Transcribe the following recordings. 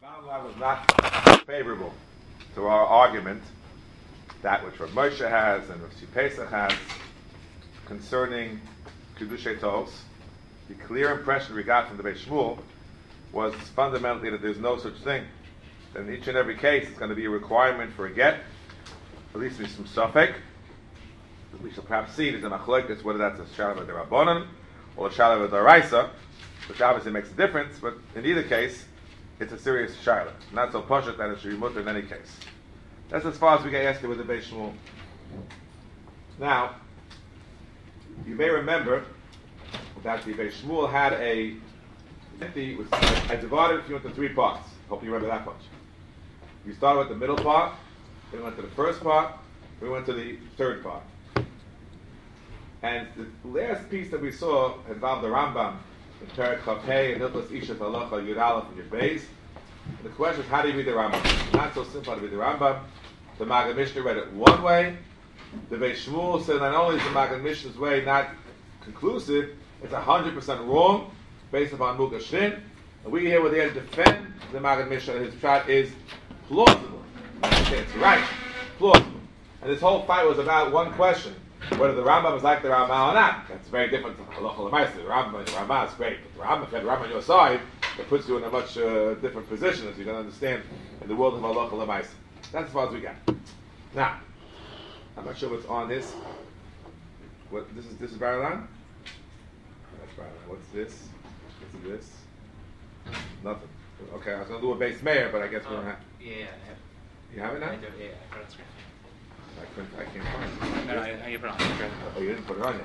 Rambam was not favorable to our argument, that which Rav Moshe has and Rav Pesach has, concerning Kedushei Tos. The clear impression we got from the Beis Shmuel was fundamentally that there's no such thing. That in each and every case it's going to be a requirement for a get, at least there's some suffix. We shall perhaps see there's a machlokes whether that's a Shalav D'Rabbanan or a Shalav D'Oraisa, which obviously makes a difference, but in either case, it's a serious shayla. Not so pashut that it should be mutter in any case. That's as far as we get yesterday with the Beis Shmuel. Now, you may remember that the Beis Shmuel had I divided it into three parts. Hope you remember that much. We started with the middle part, then we went to the first part, then we went to the third part. And the last piece that we saw involved the Rambam in Perek Chafhei and Hilchos Isha Halacha Yud Aleph and Yud Beis. The question is, how do you read the Rambam? It's not so simple to read the Rambam. The Maggid Mishnah read it one way. The Beis Shmuel said not only is the Maggid Mishnah's way not conclusive, it's 100% wrong based upon Mugah Shrin. And we here were there to defend the Maggid Mishnah. His shot is plausible. It's right, plausible. And this whole fight was about one question: whether the Rambam is like the Ramah or not. That's very different from Halacha L'Maaseh. The Ramah is great, but the Rambam, if you have the Rambam on your side, it puts you in a much different position, as you can understand, in the world of Halacha L'Maaseh. That's as far as we got. Now, I'm not sure what's on this. What this is Baralan? That's Baralan. What's this? What's this? Nothing. Okay, I was going to do a base mayor, but I guess we don't have. Yeah, I have. You have it now? I do. Yeah, I got it screen. I can't find it. No, I put it on. Oh, you didn't put it on yet.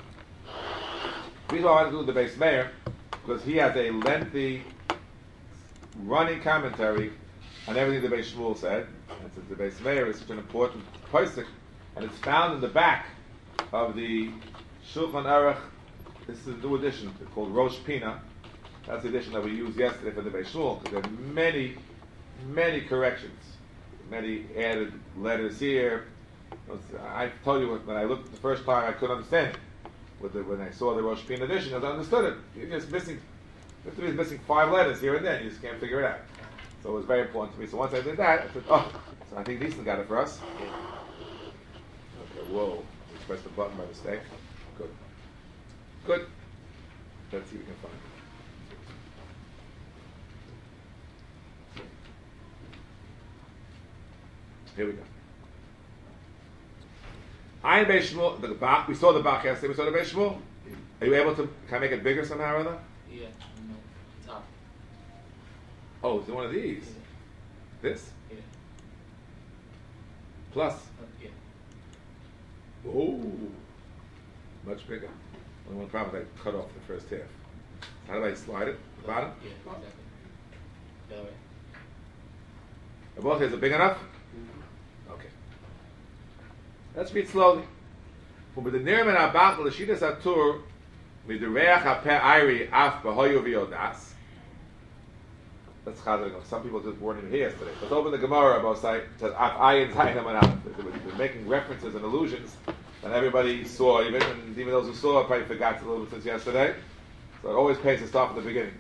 The reason why I want to do the base mayor, because he has a lengthy running commentary on everything the Beis Shmuel said. And since the base mayor is such an important posik, and it's found in the back of the Shulchan Aruch. This is a new edition called Rosh Pina. That's the edition that we used yesterday for the Beis Shmuel, because there are many, many corrections, many added letters here. I told you when I looked the first time I couldn't understand it. When I saw the Rosh Pina edition, I understood it. You're just missing 5 letters here and there. You just can't figure it out. So it was very important to me. So once I did that, I said, oh, so I think Neeson got it for us. Okay, whoa. We pressed the button by mistake. Good. Good. Let's see if we can find it. Here we go. Ayin Beis Shmuel, the Bach, we saw the Bach yesterday, we saw the Beis Shmuel. Are you able to, can I make it bigger somehow or other? Yeah, no, it's up. Oh, is it one of these? Yeah. This? Yeah. Plus? Yeah. Oh, much bigger. Only one problem is I cut off the first half. How do I slide it? The bottom? Yeah, exactly. The other way. The both is it big enough? Okay. Let's read slowly. With the Nirman Abach L'Shidas Atur Midureach HaPeh Ayri Af B'Hoyu V'Yodas. That's Chazal. Some people just weren't even here yesterday. Let's open the Gemara both sides. It says Af Ayin Zayin Amanam. They're making references and allusions, and everybody saw, even those who saw probably forgot a little bit since yesterday. So it always pays to start from the beginning.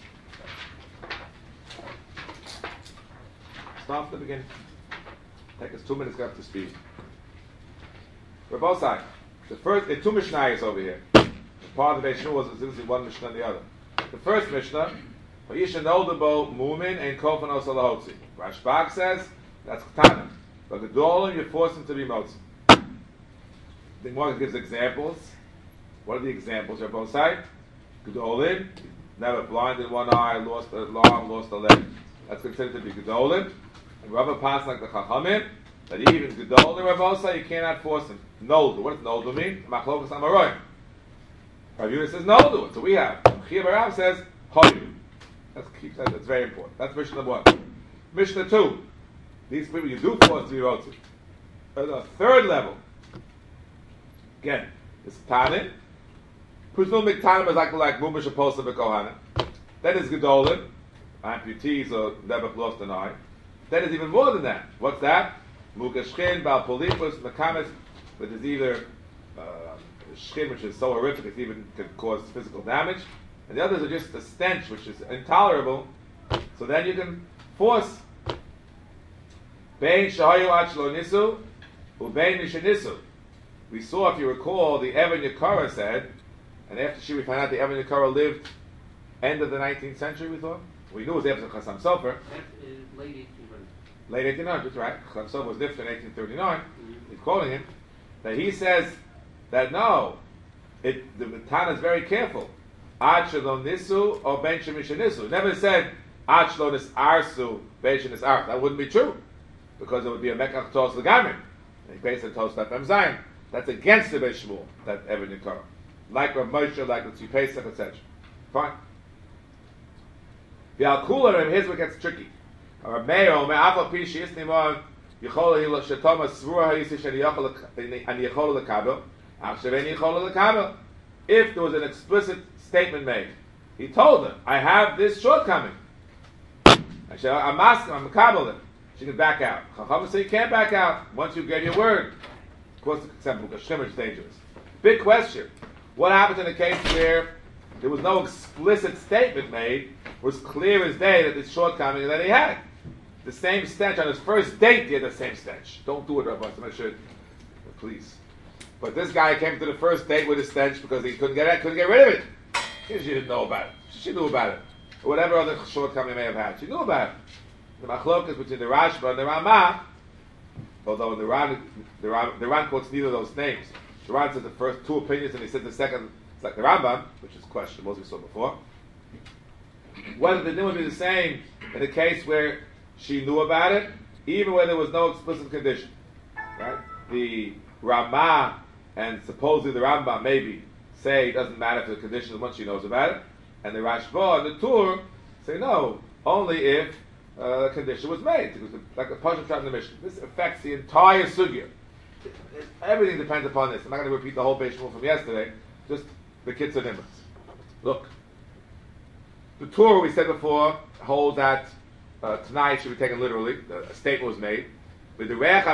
Start from the beginning. Take us 2 minutes to get up to speed. We're both sides. The first, there are 2 Mishnayos over here. Part of the Beis Shmuel was usually one Mishnah and the other. The first Mishnah, Vayishan Oldabo Mumin and Kofanos Alahotzi. Rashbag says that's Ketanim, but Gedolim you force them to be Motzi. The Gemara gives examples. What are the examples? They're both sides. Gedolim, never blind in one eye, lost an arm, lost a leg. That's considered to be Gedolim. And Rabbi pass like the Chachamim, that even Gedolim Rabbosa, you cannot force him. Noldu. What does Noldu mean? Machlokas Amaroyim. Rav Yehuda says Noldu. So we have. Chia Barav says Hoyu. That's very important. That's Mishnah 1. Mishnah 2. These people you do force to be Rotzi. The third level. Again, it's Tanin. Presumably Tanin is like Mumish Aposta B'Kohanim. Then it's Gedolim. Amputees or never lost an eye. Then it's even more than that. What's that? Mukashkin, Bal Polipus, Makamis, which is either shkin, which is so horrific it even could cause physical damage, and the others are just a stench, which is intolerable. So then you can force. Bein shahayu ad shelo nisu, ubein mishenisu. We saw, if you recall, the Evan Yakara said, and after we found out the Evan Yakara lived end of the 19th century, we thought. We knew it was after Chassam Sofer. That is late 1800. Late 1800s, right? Chassam Sofer was nifter in 1839. He's quoting him. That he says that no, the Tana is very careful. Ad shelo nisu or ben shemishenisu. It never said ad shelo nis arsu, ben shenis arsu. That wouldn't be true. Because it would be a mekach tos legamin. He based it tos lefem zayin. That's against the Beis Shmuel, that Evan Yakar. Like Rav Moshe, like the Tzvi Pesach, etc. Fine. The Al-Kula, here's what gets tricky. Rav Meir, me'afal pi she'is nimon, yichol ha'ilo shetoma svura ha'yisi sheni yichol l'kabel, ach sheveni yichol l'kabel. If there was an explicit statement made, he told them, I have this shortcoming. I said, I'm asking, I'm mekabel. She can back out. Chacham say you can't back out once you get your word. Of course, the example because shimmer is dangerous. Big question. What happens in a case where there was no explicit statement made, was clear as day that this shortcoming that he had? The same stench on his first date, he had the same stench. Don't do it, Rabbi. I should, please. But this guy came to the first date with a stench because he couldn't get rid of it. She didn't know about it. She knew about it. Or whatever other shortcoming he may have had. She knew about it. The machlok is between the Rashba and the Ramah, although the Ran quotes neither of those names. The Ran said the first two opinions and he said the second, it's like the Rambam, which is questionable as we saw before. Whether the din would be the same in a case where she knew about it, even where there was no explicit condition. Right? The Ramah and supposedly the Rambam maybe say it doesn't matter if the condition is once she knows about it, and the Rashba and the Tur say no, only if the condition was made. It was like a Pasha Pshat in the Mishnah. This affects the entire sugya. Everything depends upon this. I'm not going to repeat the whole Beis Shmuel from yesterday. Just the kitzur nimbus. Look, the Torah we said before holds that tonight should be taken literally. A statement was made. What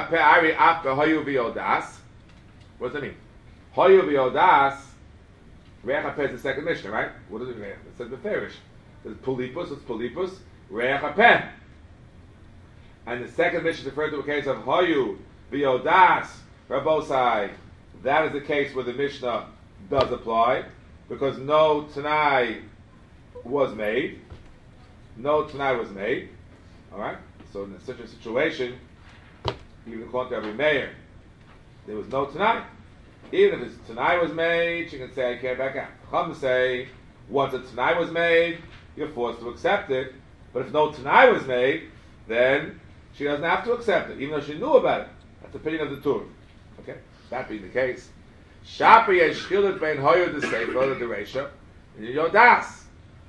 does that mean? Hoyu v'yodas. Reach hapeh is the second Mishnah, right? What does it mean? It says beferish. There's polipus. It's polipus. Reach hapeh. And the second Mishnah is referred to a case of Hoyu v'yodas rabosai. That is the case where the Mishnah does apply because no Tanai was made. No Tanai was made. All right. So in such a situation, even according to every mayor, there was no Tanai. Even if his Tanai was made, she can say, I can't back out. Chum say, once a Tanai was made, you're forced to accept it. But if no Tanai was made, then she doesn't have to accept it, even though she knew about it. That's the opinion of the Torah. Okay? That being the case. Shapi yeshchilut bein hoyu the sefer, the Reisha, and yodas.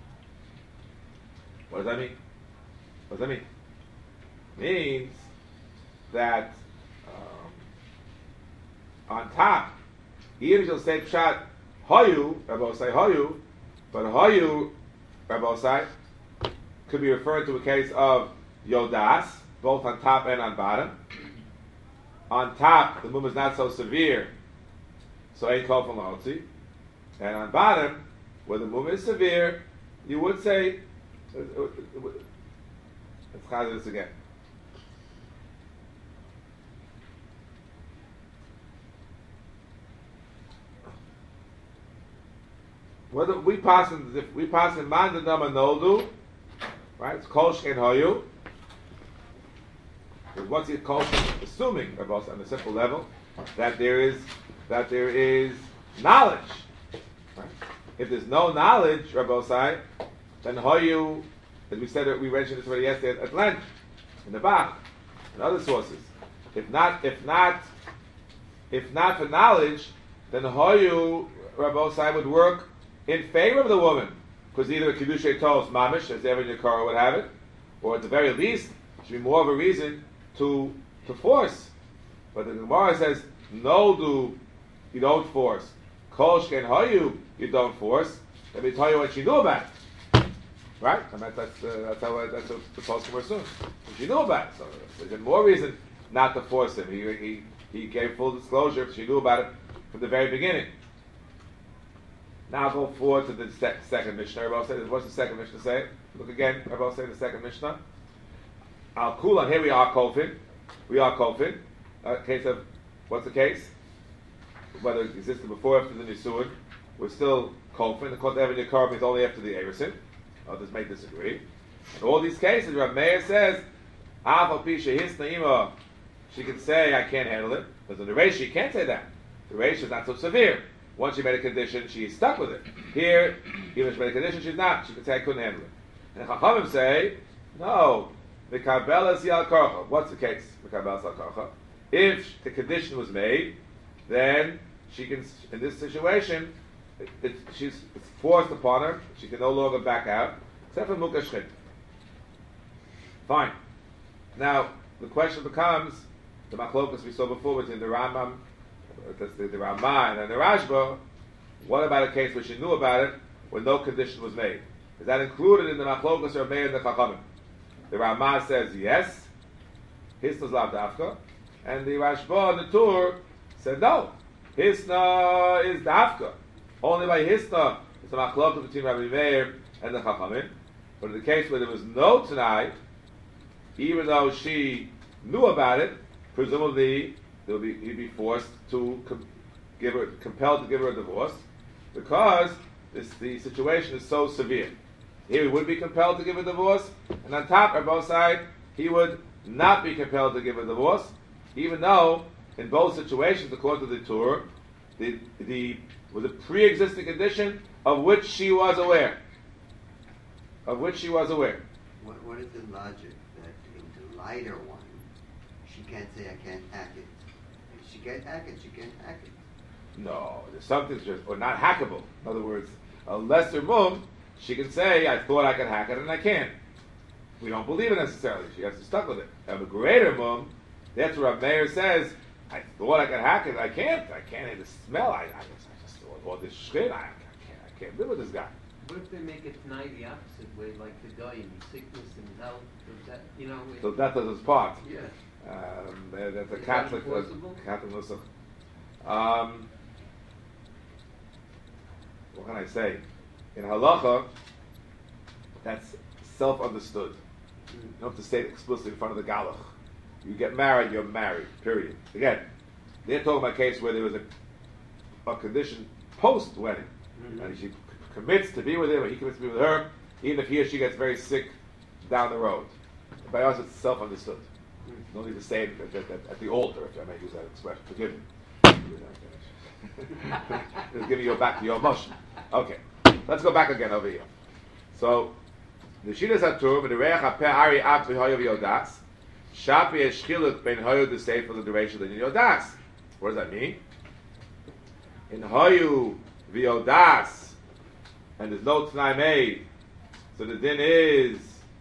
What does that mean? What does that mean? Means that on top, even if you'll say pshat hoyu, Rabbi say hoyu, but hoyu, Rabbi say, could be referred to a case of yodas, both on top and on bottom. On top, the mum is not so severe, so ain't called from La'otzi. And on bottom, where the mum is severe, you would say, let's try this again. Whether we pass in man the number noldu, right? It's kol shein hoyu. Because what's it called? Assuming, on a simple level, that there is knowledge. Right? If there's no knowledge, Rabbi Sai, then hoyu, as we said, we mentioned this already yesterday at length in the Bach and other sources. If not for knowledge, then hoyu, Rabbi Sai, would work in favor of the woman, because either a kedusha tos mamish, as Evan Yakara would have it, or at the very least, it should be more of a reason to force. But the Gemara says, no, you don't force. Kol shken hoyu, you don't force. Let me tell you what she knew about it. Right? I mean, that's what the post will assume. She knew about it, so there's more reason not to force him. He gave full disclosure if she knew about it from the very beginning. Now go forward to the second Mishnah. Rabbi say, what's the second Mishnah say? Look again. Rabbi say the second Mishnah. Al Kulan, here we are Kofin. We are Kofin. Case of, what's the case? Whether it existed before or after the Nisuin, we're still Kofin. The Kot Evan Yakar means only after the Erisin. Others may disagree. In all these cases, Rav Meir says, Afal Pisha Hisna Ima, she can say, I can't handle it. Because in the Reish, she can't say that. The Reish is not so severe. Once she made a condition, she's stuck with it. Here, even if she made a condition, she's not. She can say, I couldn't handle it. And Chachamim say, no, Mekabelas Yal Karcha. What's the case? Mekabelas Yal Karcha. If the condition was made, then she can, in this situation, it's forced upon her. She can no longer back out, except for Mukha Shchit. Fine. Now, the question becomes, the machlokas we saw before between the Rambam, the Ramah, and then the Rashba, what about a case where she knew about it, when no condition was made? Is that included in the machlokas or made in the Chachamim? The Ramah says yes, Hisna's lav dafka, and the Rashba and the Tur said no, Hisna is dafka. Only by Hisna is the machlokas between Rabbi Meir and the Chachamim. But in the case where there was no Tanai, even though she knew about it, presumably he'd be forced to compelled to give her a divorce, because the situation is so severe. Here he would be compelled to give a divorce, and on top, on both sides, he would not be compelled to give a divorce, even though in both situations, according to the Torah, the was a pre-existing condition of which she was aware. Of which she was aware. What is the logic that in the lighter one, she can't say, I can't hack it? If she can't hack it, she can't hack it. No, there's something just, or not hackable. In other words, a lesser mum, she can say, I thought I could hack it and I can't. We don't believe it necessarily. She has to stuck with it. And a greater mum, that's what Rav Meir says, I thought I could hack it, I can't hear the smell, I just all this shit, I can't live with this guy. What if they make it tonight the opposite way, like the guy in sickness and health, that, So that is his part. Yeah. That's a Is Catholic that enforceable? nusach. What can I say? In halacha, that's self-understood. You don't have to say it explicitly in front of the galach. You get married, you're married. Period. Again, they're talking about a case where there was a condition post-wedding, and she commits to be with him, or he commits to be with her, even if he or she gets very sick down the road. By us, it's self-understood. No need to say it at the altar, if I may use that expression. Forgive me. Just giving you back to your emotion. Okay, let's go back again over here. So, the Shilas HaTur, the Reach HaPeh Ari Ab V'Hoyo V'Yodas, Shapi Eshchiluk Ben Hoyo the Sefer the duration of the Yodas. What does that mean? In Hoyo V'Yodas, and there's no T'nai made, so the din is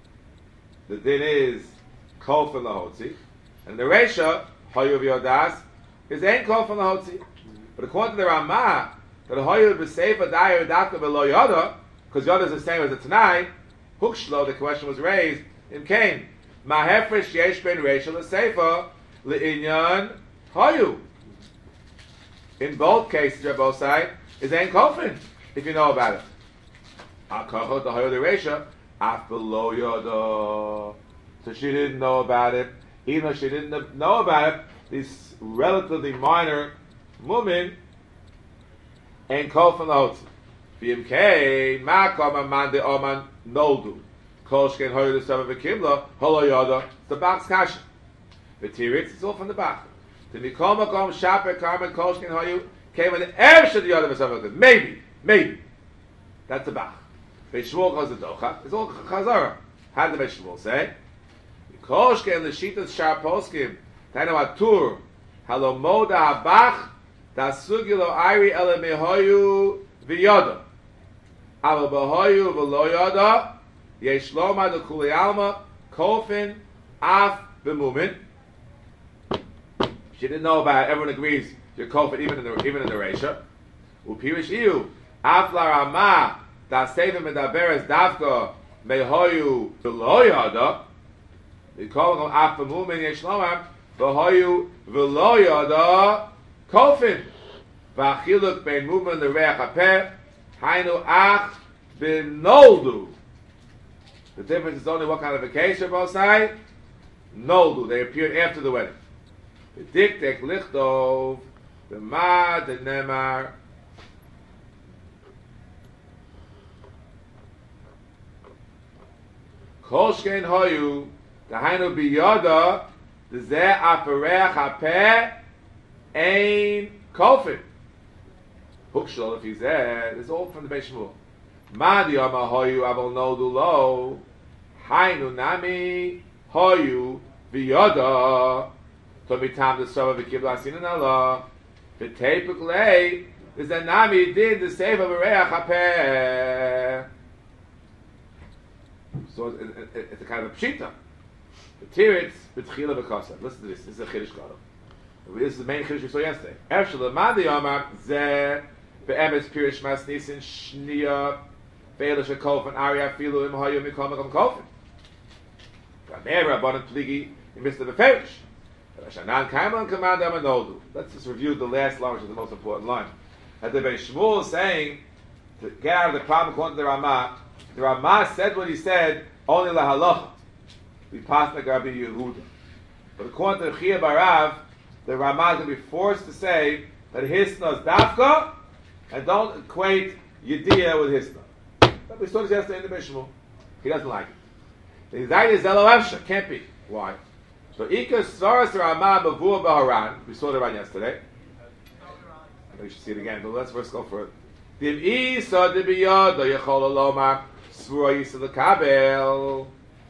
Kol for Lahotzi, and the Resha Hoyo V'Yodas is ain't Kol for Lahotzi. But according to the Ramah, that Hoyo V'Sefer Dayer Dafka V'Lo Yoda, because Yoda is the same as the T'nai, Hukshlo, the question was raised in Cain. Mahefresh yesh ben Rachel l'Sefer l'Inyan Hoyu. In both cases, both sides, is ain't kofin, if you know about it. Ha'kachot the Hoyu the Rachel, af below Yoda. So she didn't know about it. Even though she didn't know about it, this relatively minor woman ain't kofin l'hotzi. BMK, Makom Amande Oman Noldu. Kolshken Hoyo the Summer Vikimla, Holo Yoda, the box Kasha. The Tiritz, it's all from the back. The Mikoma Kom Shaper Carmen Kolshken Hoyo came with the Eresh of the Yoda Summer. Maybe. That's the back. Beishmul goes the Docha. It's all Chazara. How did the Beishmul say? Kolshken Lishitas Sharposkim, Taino Atur, Halomoda Habach, Tasugilo Iri Elemehoyu V'Yoda. Aval B'Hoyu V'Lo Yoda, Yesh Loma the Kuli Alma, Kofin, Af B'Mumin. She didn't know about it. Everyone agrees you're Kofin even in the Resha. Upirish Iyu, Af La Rama, Da Sefer Medaberes Davka, Mehoyu V'Lo Yoda. We call them Af B'Mumin, Yesh Loma, B'Hoyu V'Lo Yoda, Kofin. V'Achiluk Ben Mumin the Reach HaPeh, Hainu Ach B'Noldu. The difference is only what kind of a case you're both sides. Noldu, they appeared after the wedding. The diktek lichtov, the ma, the nemar. Kolshkein hoyu, the hainu biyada, the zeh aferech hapeh, ein kofin. Hukshol, if he's there, it's all from the Beis Shmuel. Ma di ama hoyu aval noldu lo, hainu nami hoyu biyada. So mitam the sova v'kibla asinan Allah. The tepuk lei is that nami did the save of a reach hapeh. So it's a kind of a pshita. The tiritz b'tchila v'kasa. Listen to this. This is a chiddush gadol. This is the main chiddush we saw yesterday. Efshel lemadi yomar zeh be'emes pirish mas nisin shniya ve'elish ha'kofen ari afilu im hayu mikol mekom kofen. Gamer rabbanon pligi in Mr. Beferish. Let's just review the last line, which is the most important line. That the Beis Shmuel is saying to get out of the problem according to the Ramah. The Ramah said what he said only lahalacha. We passed like Rabbi Yehuda. But according to the Chia Barav, the Ramah is going to be forced to say that hisna is dafka and don't equate yediyah with hisna. But we saw this yesterday in the Beis Shmuel. He doesn't like it. The Zayin is Elo Efsha. Can't be. Why? So Ikas Svaras Ramah Bavua Baharan. We saw the Ran yesterday. I think you should see it again, but let's first go for it. Dim Isa Dibiyad Yechol Lomar Svura Isa Lekabel.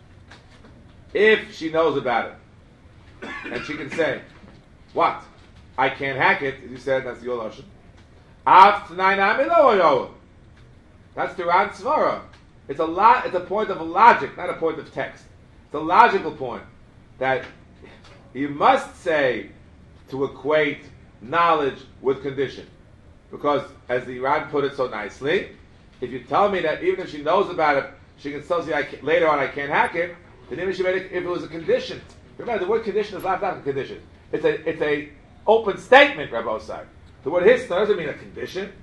If she knows about it, and she can say, "What? I can't hack it," as you said, that's the old Lashon. Av Tnai Nami Lo Yoel. That's the Ran Svara. It's a point of logic, not a point of text. It's a logical point. That you must say to equate knowledge with condition. Because, as the Ran put it so nicely, if you tell me that even if she knows about it, she can still say later on I can't hack it, then even she made it, if it was a condition. Remember, the word condition is not a condition. It's a open statement, Rabbi Osai. The word hisna doesn't mean a condition.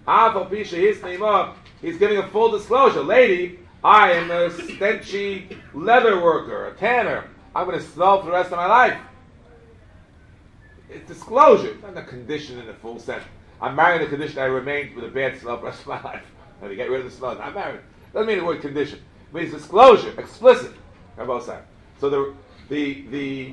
He's giving a full disclosure. Lady, I am a stenchy leather worker, a tanner. I'm going to smell for the rest of my life. It's disclosure. It's not a condition in the full sense. I'm married in the condition I remain with a bad smell for the rest of my life. And to get rid of the smell. I'm married. Doesn't mean the word condition. It means disclosure, explicit. On both sides. So the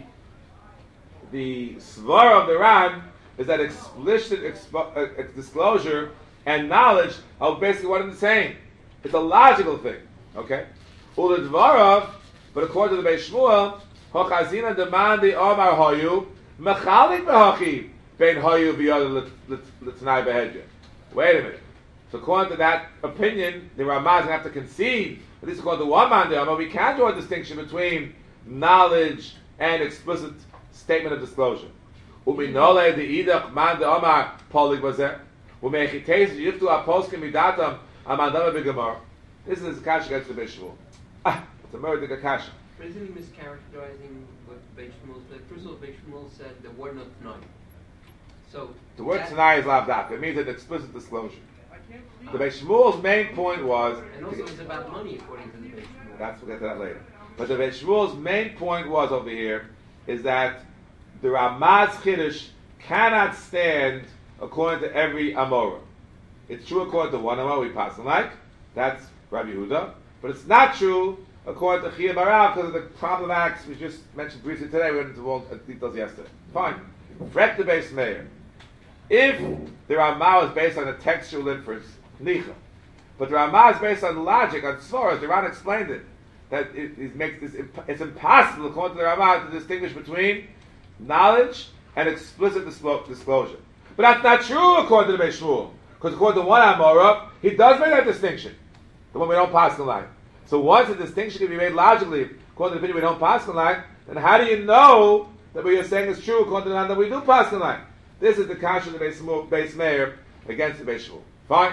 svara of the Ran is that explicit disclosure and knowledge of basically what it's saying. It's a logical thing. Okay? But according to the Beis Shmuel, Hochazina demandi Omar Hoyu, Mechalik Behachi, Ben Hoyu Biyad L'Tnai Behedja. Wait a minute. So according to that opinion, the Ramah have to concede, at least according to one man, we can't draw a distinction between knowledge and explicit statement of disclosure. Uminole the Idach Man de Omar Polig Bazeh, Umechitez Yiftu Aposkim Midatam Amandama Bigamar. This is Kash against the Beis Shmuel. It's a murder Kasha. Isn't he mischaracterizing what Beis Shmuel said? First of all, Beis Shmuel said the word not tonight. So the word tonight is lavdak. It means an explicit disclosure. The Beis Shmuel's main point was, and also it's about money according to the Beis Shmuel. We'll get to that later. But the Beis Shmuel's main point was over here is that the Ramah's Chiddush cannot stand according to every Amorah. It's true according to one Amorah we pass like, that's Rabbi Yehuda, but it's not true according to Chia Barav because of the problematics we just mentioned briefly today. We went into all details yesterday. Fine. Fret the Beis Meir. If the Ramah is based on a textual inference, nicha, but the Ramah is based on logic, on svaras, the Ran explained it, that it makes this, it's impossible according to the Ramah to distinguish between knowledge and explicit disclosure. But that's not true according to the Beis Shmuel, because according to one Amorah, he does make that distinction, the one we don't pass the line. So once a distinction can be made logically, according to the opinion we don't pass the line, then how do you know that what you're saying is true according to the line that we do pass the line? This is the kasha of the Beis Meir against the Beis Shmuel. Fine.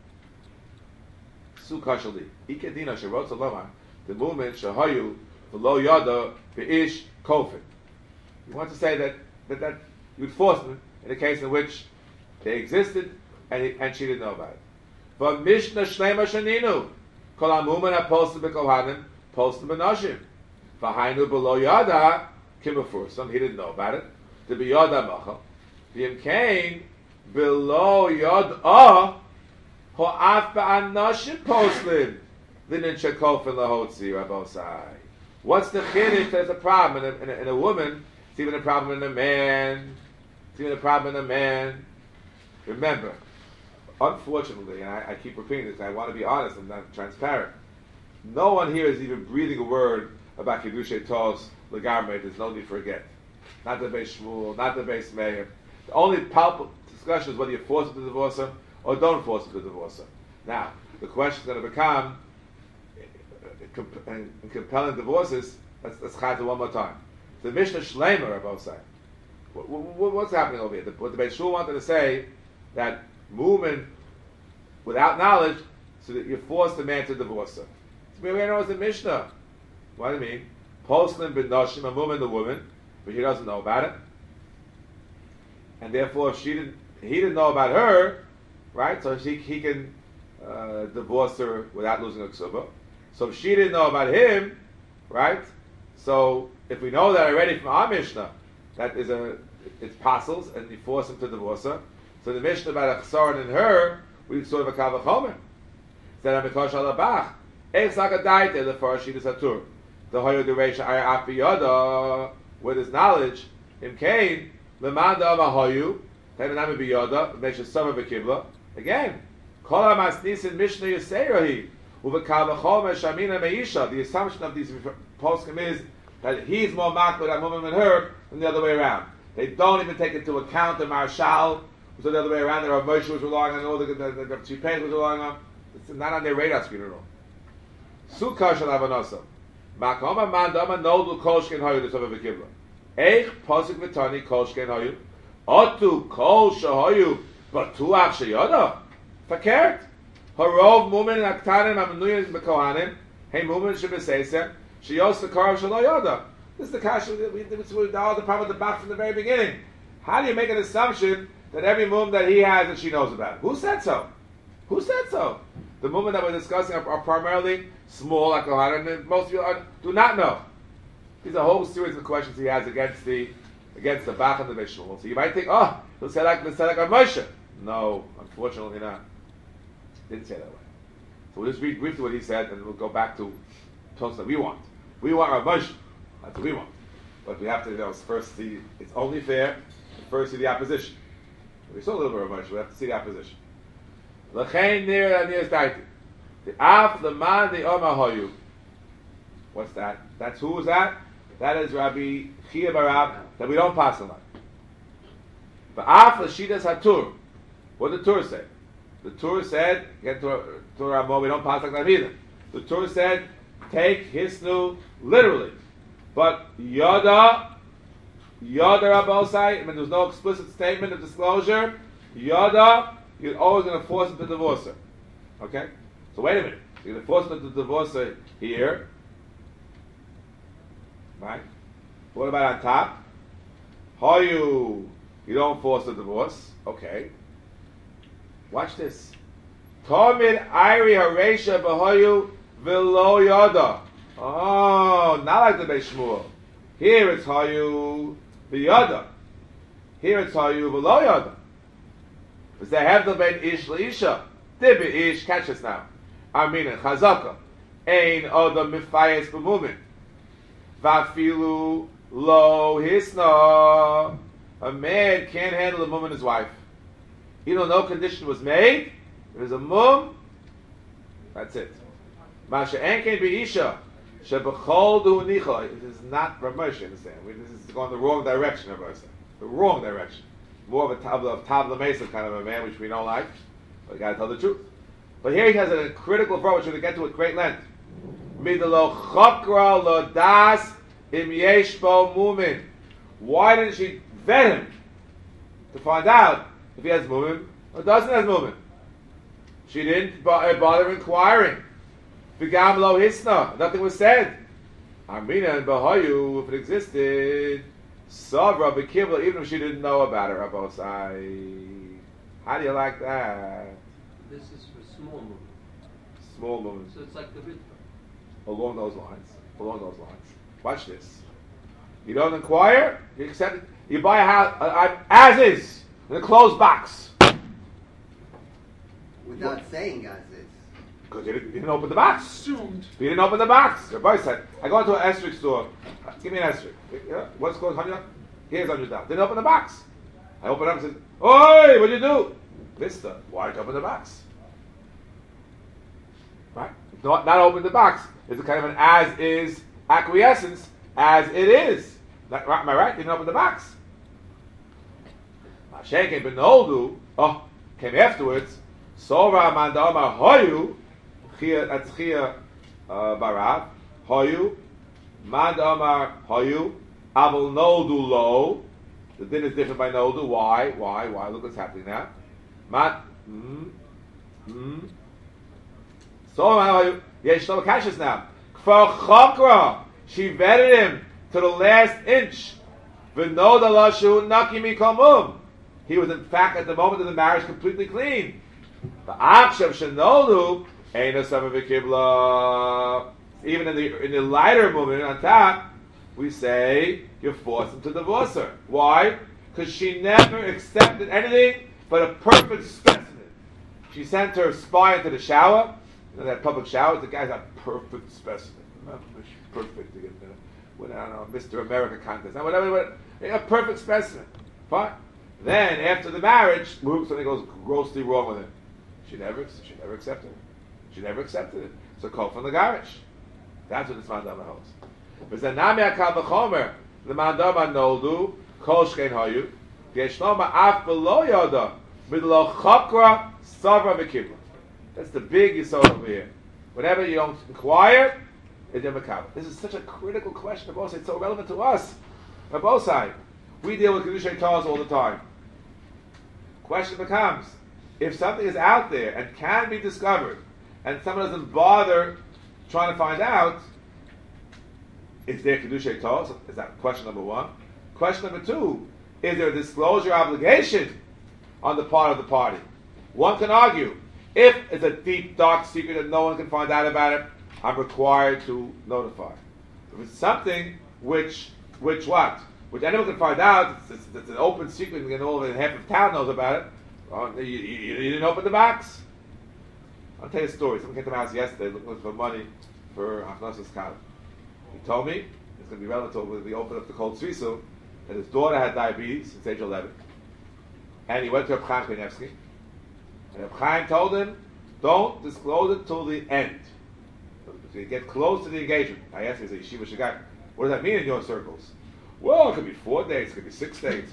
Su kashali. Ikedina sherot salama. The movement shahayu v'lo yada be'ish kofin. You want to say that you'd force them in a case in which they existed and she didn't know about it. But Mishnah Shlema Shaninu. Kol amuman ha-postim b'kohanim, postim b'noshim. V'hainu b'lo yada, Kimafursam, he didn't know about it. To be Yod HaMachal. V'im Kain, below Yod Ah, Ho'af Ba'anashim Poslim, Linin Shekofen Lahotzi, Rabosai. What's the chiddush? There's a problem in a woman. It's even a problem in a man. It's even a problem in a man. Remember, unfortunately, and I keep repeating this, I want to be honest and not transparent. No one here is even breathing a word about Kiddushay Tos, Legamre. There's no need to forget. Not the Beis Shmuel, not the Beis Meir. The only palpable discussion is whether you force him to divorce him or don't force him to divorce him. Now, the question is going to become, in compelling divorces, let's chaz it one more time. The Mishnah Shleimer are both saying. What's happening over here? What the Beis Shmuel wanted to say, that movement without knowledge, so that you force the man to divorce her. So we know it's a Mishnah. What do you mean? Poslim bin Noshim, a woman, the woman, but he doesn't know about it. And therefore, if he didn't know about her, right? So he can divorce her without losing a ksuba. So if she didn't know about him, right? So if we know that already from our Mishnah, that is it's passels, and you force him to divorce her. So the Mishnah about a chsaron in her, we sort of a kavachomer. Said Amikosh Alabach, Eich Zakadaite, the Farashid is Hatur. The Hoyo Duresha Aya Afiyada, where there's knowledge, in Cain, Lemanda Mahoyu, Tenanami Biyoda, Mesha Summer Bekibla. Again, Kola Masnis in Mishnah Yiserahi, Uvakavachomer Shamina Meisha. The assumption of these poskim is that he's more makbid at woman than her than the other way around. They don't even take into account the marshal, so the other way around. There are Moshe was relying on, all the Tzipet was relying on. It's not on their radar screen at all. Sukkah shel Avanasa. Makoma mandama nodu kolshken hoyu the Sofer V'kibla. Eich posik v'tani kolshken hoyu. Otu kol shahoyu batuach sheyoda. Fakert. Harov mumen aktanim amenuyim b'kohanim. Hey mumen shebesesem. Sheyos the karav shelo yoda. This is the kasha we know the problem with the back from the very beginning. How do you make an assumption that every mum that he has that she knows about? Who said so? Who said so? The mum that we're discussing are primarily small, like Kohanim, and most of you do not know. These are a whole series of questions he has against the Bach and the Beis Shmuel. So you might think, oh, he'll say like on Moshe. No, unfortunately not. Didn't say that way. So we'll just read briefly what he said, and we'll go back to Tosa that we want. We want our Moshe. That's what we want. But we have to first see, it's only fair to first see the opposition. We saw a little bit of Moshe, we have to see the opposition. L'chein nir anir staiti. The af leman the omahoyu. What's that? That's who is that? That is Rabbi Chia Barab, that we don't pass on. But af l'shidas hatur. What did the Tur say? The Tur said, again to Ramah, we don't pass like that either. The Tur said, take hisnu literally. But Yada Rabosai, when there's no explicit statement of disclosure, Yada, you're always going to force him to divorce her. Okay? So wait a minute. You're going to force him to divorce her here. Right? What about on top? How you don't force the divorce. Okay. Watch this. Tomid Iri Haresha Bahoyu Vilo Yada. Oh, not like the Beis Shmuel. Here it's Hayu V'Yada. Here it's Hayu V'Lo Yada. Because they have the Ben Ish L'Isha. Tibi Ish, catch us now. Amina Chazaka. Ein Odom Mifayes B'Mumin. Vafilu Lo Hisna. A man can't handle a mum and his wife. Even though no condition was made, if there's a mum, that's it. Masha Enken B'Isha. This is not Ramesh, understand? This is going the wrong direction of us. The wrong direction. More of a tabla mesa kind of a man, which we don't like. But you gotta tell the truth. But here he has a critical verb, which we're going to get to at great length. Midalo chokra lo das im yeshbo mumin. Why didn't she vet him to find out if he has mumin or doesn't have mumin? She didn't bother inquiring. V'gam lo hisna. Nothing was said. Amina and Bahayu, if it existed, Savra b'kibla, even if she didn't know about it, Rabbosai. How do you like that? This is for small movement. Small movement. So it's like the ritva. Along those lines. Watch this. You don't inquire, you accept it. You buy a house as is, in a closed box. Without saying as is. Because you didn't open the box. Assumed. You didn't open the box. The boy said, I go into an Esrik store. Give me an Esrik. Yeah? What's called $100? Here's $100. Didn't open the box. I open it up and said, Oi, what'd you do? Vista. Why did you open the box? Right? Not open the box. It's a kind of an as-is acquiescence, as it is. Am I right? Didn't open the box. Mashenke benoldu, came afterwards. Sora mandama hoyu, that's chia barav, hoyu, mandama hoyu, abel noldu lo. The din is different by noldu. Why? Look what's happening now. Sora hoyu, yesh no kashas now. Kfar chokra, she vetted him to the last inch. V'noda lashu naki mikomum. He was in fact at the moment of the marriage completely clean. The akshav shenolu ain't a summer v'kibla. Even in the lighter moment on top, we say you force him to divorce her. Why? Because she never accepted anything but a perfect specimen. She sent her spy into the shower. You know that public showers. The guy's a perfect specimen. Perfect to get I don't know, Mr. America contest. Now, whatever, a perfect specimen. Fine. Then, after the marriage, something goes grossly wrong with him. She never accepted it. She never accepted it. So, call from the garage. That's what this mandama holds. But then, Nami Akal B'chomer, the mandama noldu, kol shkein hayu, yeshnoma af below yoda, midlo chokra, savra v'kibla. That's the big yisod over here. Whenever you don't inquire, this is such a critical question. It's so relevant to us. On both sides, we deal with Kedushay Taz all the time. Question becomes, if something is out there and can be discovered, and someone doesn't bother trying to find out, is there Kedushay Taz? Is that question number one? Question number two, is there a disclosure obligation on the part of the party? One can argue, if it's a deep, dark secret that no one can find out about it, I'm required to notify. If it's something which anyone can find out, it's an open secret, and half of town knows about it, you didn't open the box. I'll tell you a story. Someone came to my house yesterday looking for money for Hafnasas Kala. He told me, it's going to be relevant when we open up the cold Svisu, that his daughter had diabetes since age 11. And he went to Reb Chaim Kanievsky, and Reb Chaim told him, don't disclose it till the end. So you get close to the engagement. I asked him, he said, Yeshiva Shagak, what does that mean in your circles? Well, it could be 4 days, it could be 6 days,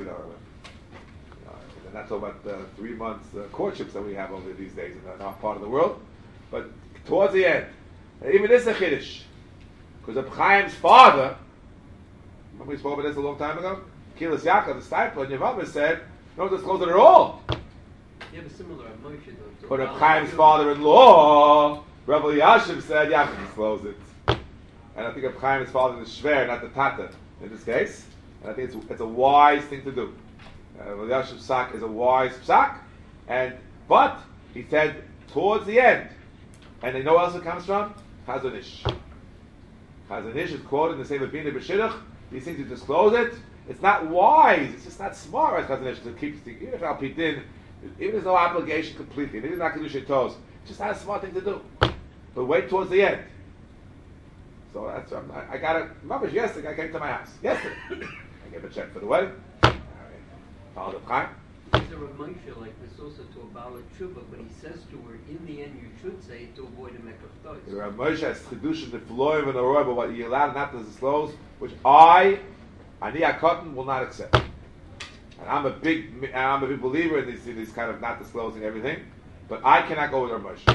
They're not talking about the 3 months courtships that we have over these days in our part of the world. But towards the end, even this is a chiddush. Because Reb Chaim's father, remember we spoke about this a long time ago? Kilas Yaakov, the disciple, and Yevamah said, don't disclose it at all. You have a similar emotion though. But Reb Chaim's father-in-law, Rabbi Yashiv said, you have to disclose it. And I think Reb Chaim's father is Shver, not the Tata, in this case. And I think it's a wise thing to do. Rabbi Yashiv's psak is a wise psak. But, he said, towards the end, and you know where else it comes from? Chazon Ish. Chazon Ish is quoted in the same Bina B'Shidduch. These things, you disclose it. It's not wise. It's just not smart as Chazon Ish to keep, even if Al Pidin, even there's no obligation completely, even if not Kedushay Tos, it's just not a smart thing to do. But wait towards the end. So that's I got it. Remember, yesterday I came to my house. Yesterday. I gave a check for the wedding. Followed up Chaim. Is there a Moshe like this also to a Baal Tshuva, but he says to her, in the end you should say it to avoid a Mekaf Tois. There are Moshe has Chidush in the Floim and the Roy, but what you're allowed not to disclose, which Ani HaKotten will not accept. And I'm a big believer in these kind of not disclosing everything, but I cannot go with Rav Moshe.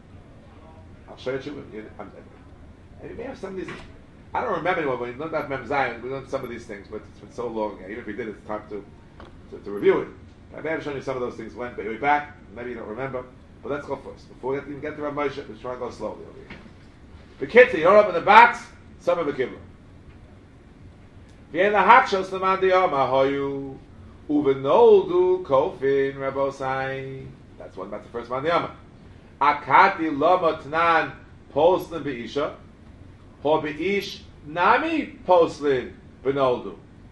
I'll show you. And you may have some of these. I don't remember anymore. When we learned about Mem Zion, we learned some of these things, but it's been so long. Even if we did, it's time to review it. I may have shown you some of those things when, but you'll be back. Maybe you don't remember. But let's go first. Before we even get to Rav Moshe, let's try and go slowly over here. The kids, you don't open the box, some of the kibble. V'yen lahakshos l'man diyoma hoyu uvenoldu kofin rabosai. That's one about the first man diyoma. Akati loma tnan poslin be'isha, ho be'ish nami poslin benoldu.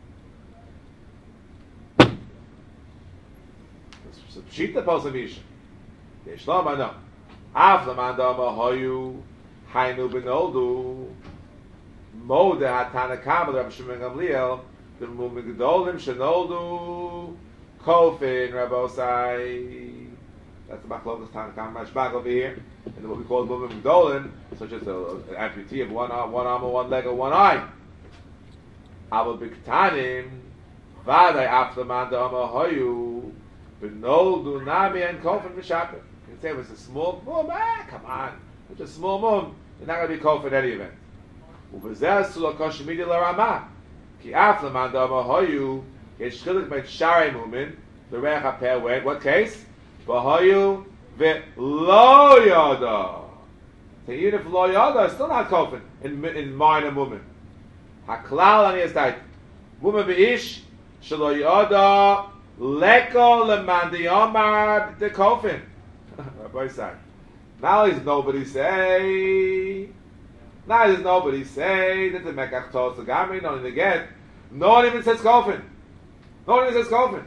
So pshita posamisha. Yeshlama no. Af lamanda mahoyu hainu benoldu. Mode hatana kabel Rabbi Shimon Gamliel the mumigdolim shenoldu kofin Rabbosai. That's the Machlokas Tana Kam Rashbag over here, and what we call mumigdolim, such as an amputee of one arm or one leg or one eye. Aval biktanim vaday aflamanda amahoyu benoldu nami and kofin v'shapim. You can say it was a small mum. Come on, it's a small mum. You're not going to be kofin in any event. Uvezeh sulakosh midi l'rama ki aflamanda amahoyu yesh chilik ben sharei mumin the reich haper when what case bahoyu ve'lo yada. So even if lo yada, it's still not kofin in minor mumin. Haklal ani estait mumin beish shelo yada leko lemandi yomar the kofin. Rabbi said, now is nobody say. Now does nobody say that the Mekach told the Gamri, not even again. No one even says Kofin. No one even says Kofin.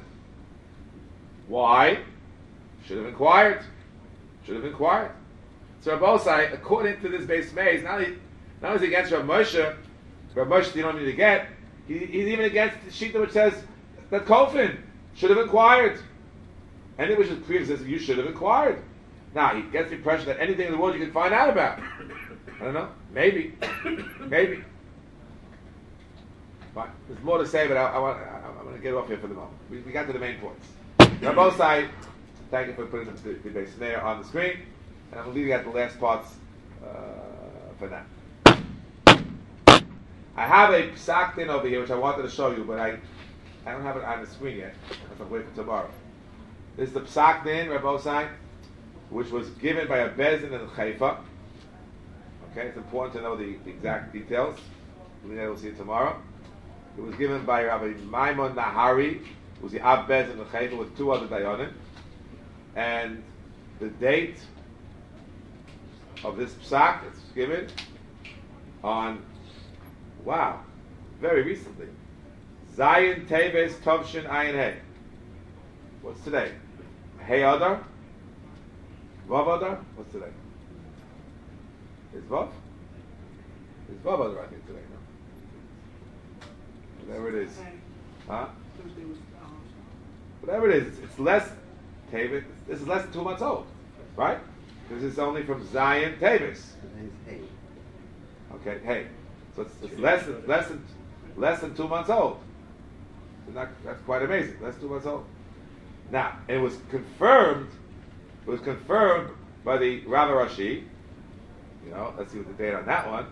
Why? Should have inquired. Should have inquired. So Rabbosai, according to this base maze, not only is he against Rav Moshe you don't need to get, he's even against the Shita which says that Kofin should have inquired. And it was just clear says you should have inquired. Now he gets the impression that anything in the world you can find out about. I don't know. Maybe. Maybe. Fine. There's more to say, but I'm going to get off here for the moment. We got to the main points. Rabbosai, thank you for putting the base snare on the screen. And I'm leaving out the last parts for now. I have a psak thing over here which I wanted to show you, but I don't have it on the screen yet. I'm waiting for tomorrow. This is the psak din, Rabbosai, which was given by a bezin in Haifa. Okay, it's important to know the exact details. We'll see it tomorrow. It was given by Rabbi Maimon Nahari, who was the Abbez in the Haifa with two other Dayanim. And the date of this psak is given on, wow, very recently. Zayin Teves Tovshin Ayin Hey. What's today? Hey Adar? Vav Adar? What's today? Is Vav? Is Vav Adar, I think, today, no? Whatever it is. Huh? Whatever it is, it's less, Tevis, this is less than 2 months old, right? This is only from Zion Tevis. Hey. Okay, hey. So it's less than 2 months old. So that's quite amazing. Less than 2 months old. Now, it was confirmed by the Rav Rashi. You know, let's see what the date on that one.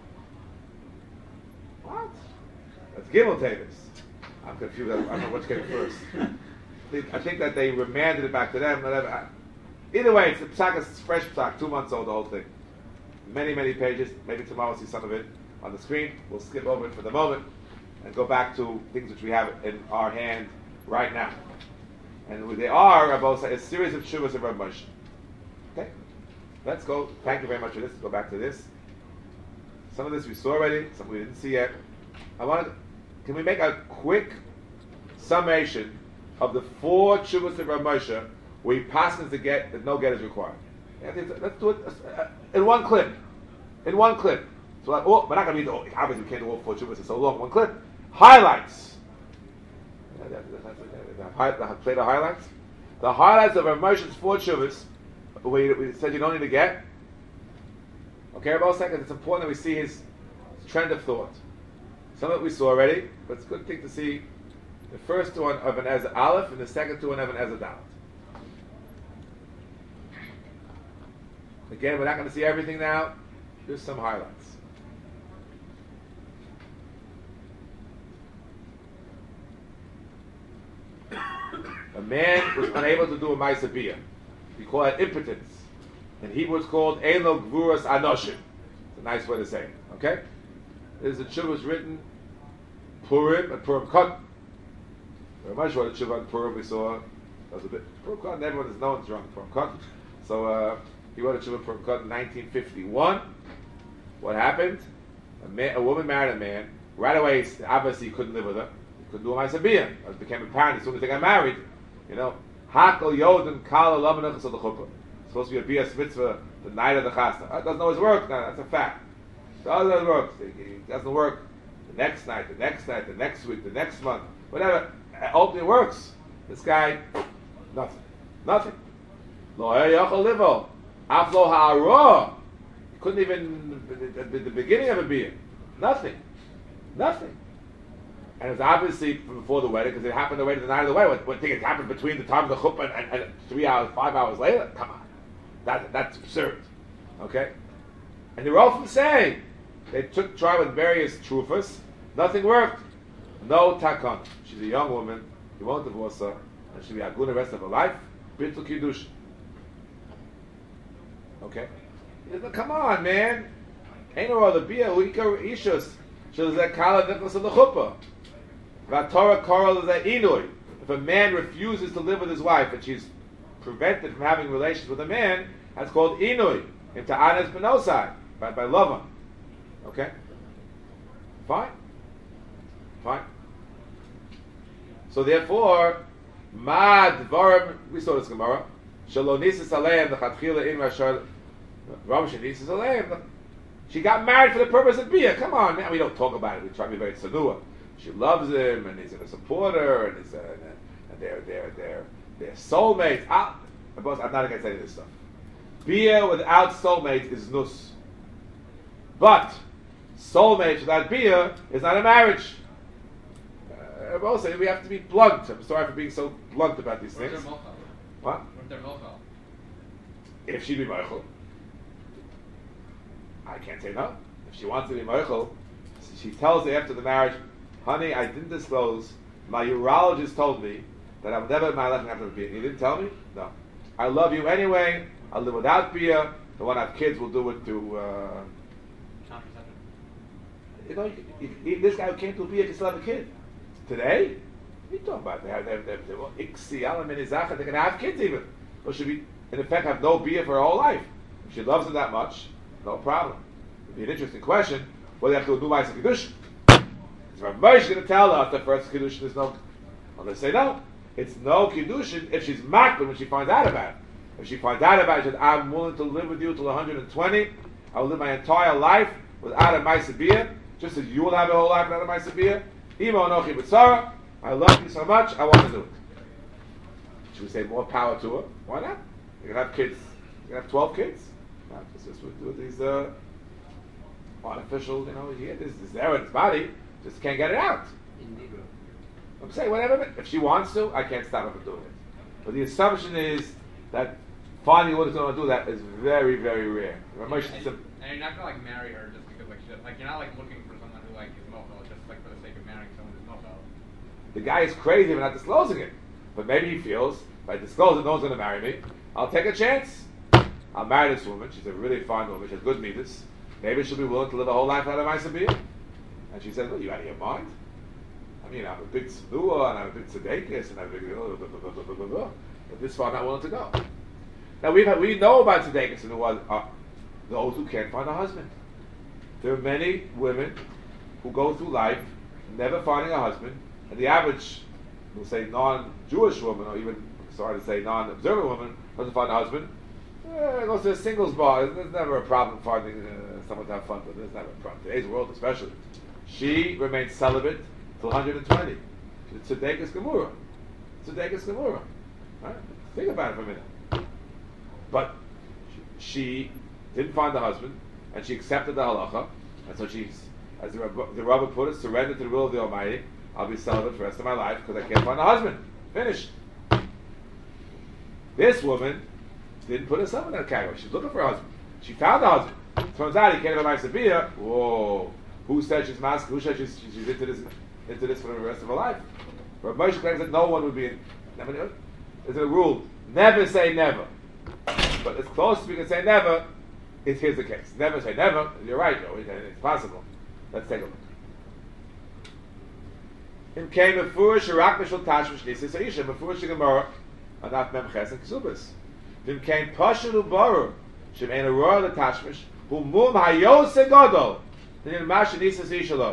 What? That's Gimel Tevis. I'm confused. I don't know which came first. I think that they remanded it back to them. Either way, it's a psak, it's fresh psak, 2 months old, the whole thing. Many, many pages. Maybe tomorrow we'll see some of it on the screen. We'll skip over it for the moment and go back to things which we have in our hand right now. And they are, a series of shuvas of Rav Moshe. Okay? Let's go. Thank you very much for this. Let's go back to this. Some of this we saw already, some we didn't see yet. Can we make a quick summation of the 4 shuvas of Rav Moshe where he passes the get that no get is required? Let's do it in one clip. In one clip. So we're not going to read the obviously we can't do all 4 shuvas, it's so long. One clip. Highlights. Play the highlights. The highlights of Rav Moshe's 4 shuvas, we said you don't need to get. Okay, about a second. It's important that we see his trend of thought. Some of it we saw already, but it's a good thing to see the first one of an Ezra Aleph and the second one of an Ezra Dalet. Again, we're not going to see everything now. Just some highlights. A man was unable to do a Ma'aseh Biyah. We call it impotence. In Hebrew it's called Eino Gvuras Anoshim. It's a nice way to say it. Okay? There's a tshuva written Purim and Purim Katan. Very much what a tshuva on Purim we saw. That was a bit Purim Katan. Everyone has known it's wrong. Purim Katan. So he wrote a tshuva Purim Katan in 1951. What happened? A woman married a man right away, obviously, he couldn't live with her. He couldn't do a Ma'aseh Bia. It became apparent as soon as they got married. You know, Hakol Yodim Kala Lamanach of the Chuppah. It's supposed to be a Bias Mitzvah the night of the Chasna. That doesn't always work. No, that's a fact. It doesn't work. It doesn't work the next night, the next night, the next week, the next month, whatever. Ultimately, it works. This guy, nothing. Nothing. Lo Yachol Livo. Aflo Ha'ara. He couldn't even, the beginning of a Bia. Nothing. Nothing. And it was obviously before the wedding, because it happened the night of the wedding. What thing happened between the time of the chuppah and 3 hours, 5 hours later? Come on. That's absurd. Okay? And they were often saying, they tried with various trufas, nothing worked. No takon. She's a young woman, you won't divorce her, and she'll be aguna the rest of her life. Bittul kiddush. Okay? Come on, man. Ain't no other bia, uika ishus. She'll say kala nicholas of the chuppah. Vatorah koral is a inui. If a man refuses to live with his wife and she's prevented from having relations with a man, that's called inui. Into anes benosai by Lavan. Okay? Fine. Fine. So therefore, mad varim, we saw this Gemara. Shalonisas aleim the chatchila in rashar ram shanisis aleim. She got married for the purpose of bia. Come on, man. We don't talk about it. We try to be very tzanua. She loves him, and he's going to support her, and they're soulmates. I'm not against any of this stuff. Bia without soulmates is nus. But soulmates without bia is not a marriage. Also, we have to be blunt. I'm sorry for being so blunt about these things. What? If she'd be Meichel, I can't say no. If she wants to be Meichel, she tells me after the marriage, honey, I didn't disclose. My urologist told me that I would never in my life have to be. He didn't tell me? No. I love you anyway. I'll live without bia. The one I have kids will do it to. You know, this guy who can't do bia can still have a kid. Today? What are you talking about? They're going to have kids even. Or should be, in effect, have no bia for her whole life. If she loves him that much, no problem. It'd be an interesting question. What do you have to do by Kiddush? Is Rav Moshe going to tell us that first Kiddushin is no? Well, they say no. It's no Kiddushin if she's makbid when she finds out about it. If she finds out about it, she says, I'm willing to live with you till 120. I will live my entire life without a Ma'aseh Bia, just as you will have a whole life without a Ma'aseh Bia. Imo anochi b'tzara. I love you so much, I want to do it. Should we say more power to her? Why not? You can have kids. You can have 12 kids. No, just with these artificial, this is there in his body. Just can't get it out. Indeed. I'm saying whatever. If she wants to, I can't stop her from doing it. But the assumption is that finding a woman who's going to do that is very, very rare. And you're not going to marry her just because you're not looking for someone who is mofo just for the sake of marrying someone who's mofo. The guy is crazy for not disclosing it, but maybe he feels if I disclose it, no one's going to marry me. I'll take a chance. I'll marry this woman. She's a really fine woman. She has good midas. Maybe she'll be willing to live a whole life out of Ma'aseh Bia. And she said, well, you out of your mind? I mean, I'm a big tzedua, and I'm a big tzedekis, and I'm a big but this far I'm not willing to go. Now, we know about tzedekis and those who can't find a husband. There are many women who go through life never finding a husband, and the average, we'll say non-Jewish woman, or even, sorry to say, non-observant woman, doesn't find a husband, goes to a singles bar. There's never a problem finding someone to have fun with. There's never a problem. Today's world especially. She remains celibate till 120. It's Tzedekis Gemura. Tzedekis Gemura. Right? Think about it for a minute. But she didn't find a husband, and she accepted the halacha, and so she's, as the Rabbi put it, surrendered to the will of the Almighty. I'll be celibate for the rest of my life because I can't find a husband. Finished. This woman didn't put herself in that category. She's looking for a husband. She found a husband. Turns out he can't have a Ma'aseh Bia. Whoa. Who said she's masked? Who said she's into this for the rest of her life? Rav Moshe claims that no one would be in. There's a rule. Never say never. But as close as we can say never, here's the case. Never say never. You're right, Joe. It's possible. Let's take a look. Him came a furish Iraq Mishal Tashmish Nisis Aisha, a furish Gemara, and not Memches and Kesubas. Him came Pashalu Baru, Shem Ein Aurora the Tashmish, who Mum Hayose Godol, then in Masha Nisis Aisha.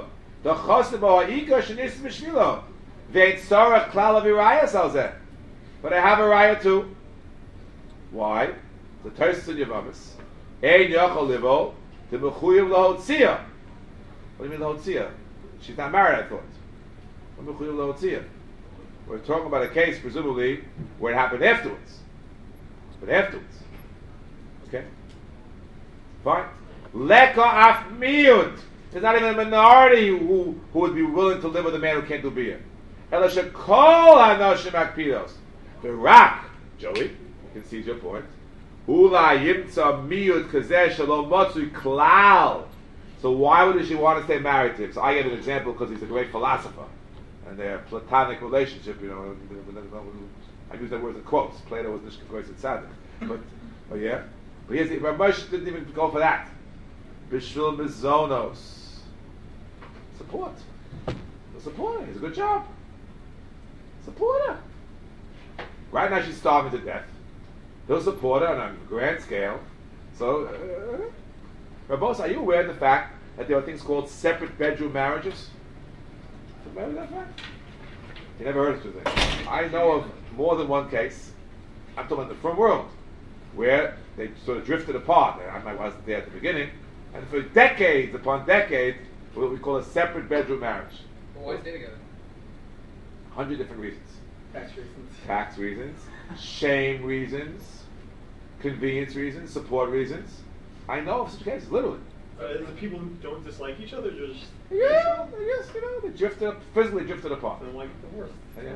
The chosim ha'ika shenis mishvilo. Ve'et sarach klal aviraya salzeh. But I have a raya too. Why? The Tosfos in Yevamos. Ein yochel livo the mechuyev lahotzia. What do you mean lahotzia? She's not married, I thought. What mechuyev lahotzia? We're talking about a case, presumably, where it happened afterwards. But afterwards. Okay? Fine. Leka af miyut. There's not even a minority who would be willing to live with a man who can't do beer. Ela shekol hanoshim akpidos. The rock, Joey, you can see your point. Ula yimtza miyut kazeh shalom matzui klal. So why would she want to stay married to him? So I gave an example because he's a great philosopher. And their platonic relationship, I use that word in quotes. Plato was Nishka Kois and Tzaddik. But yeah. But here's the Ramesh didn't even go for that. Bishvil Mizonos. Support. They'll support her. He's a good job. Support her. Right now she's starving to death. They'll support her on a grand scale. So, Rabos, are you aware of the fact that there are things called separate bedroom marriages? Remember that fact? You never heard of it. I know of more than one case. I'm talking about the frum world, where they sort of drifted apart. I wasn't there at the beginning, and for decades upon decades, what we call a separate bedroom marriage. Well, why stay together? 100 different reasons. Tax reasons. Tax reasons, shame reasons, convenience reasons, support reasons. I know of such cases, literally. The people who don't dislike each other just Yeah, I guess, they drifted, physically drifted apart. don't like the worst.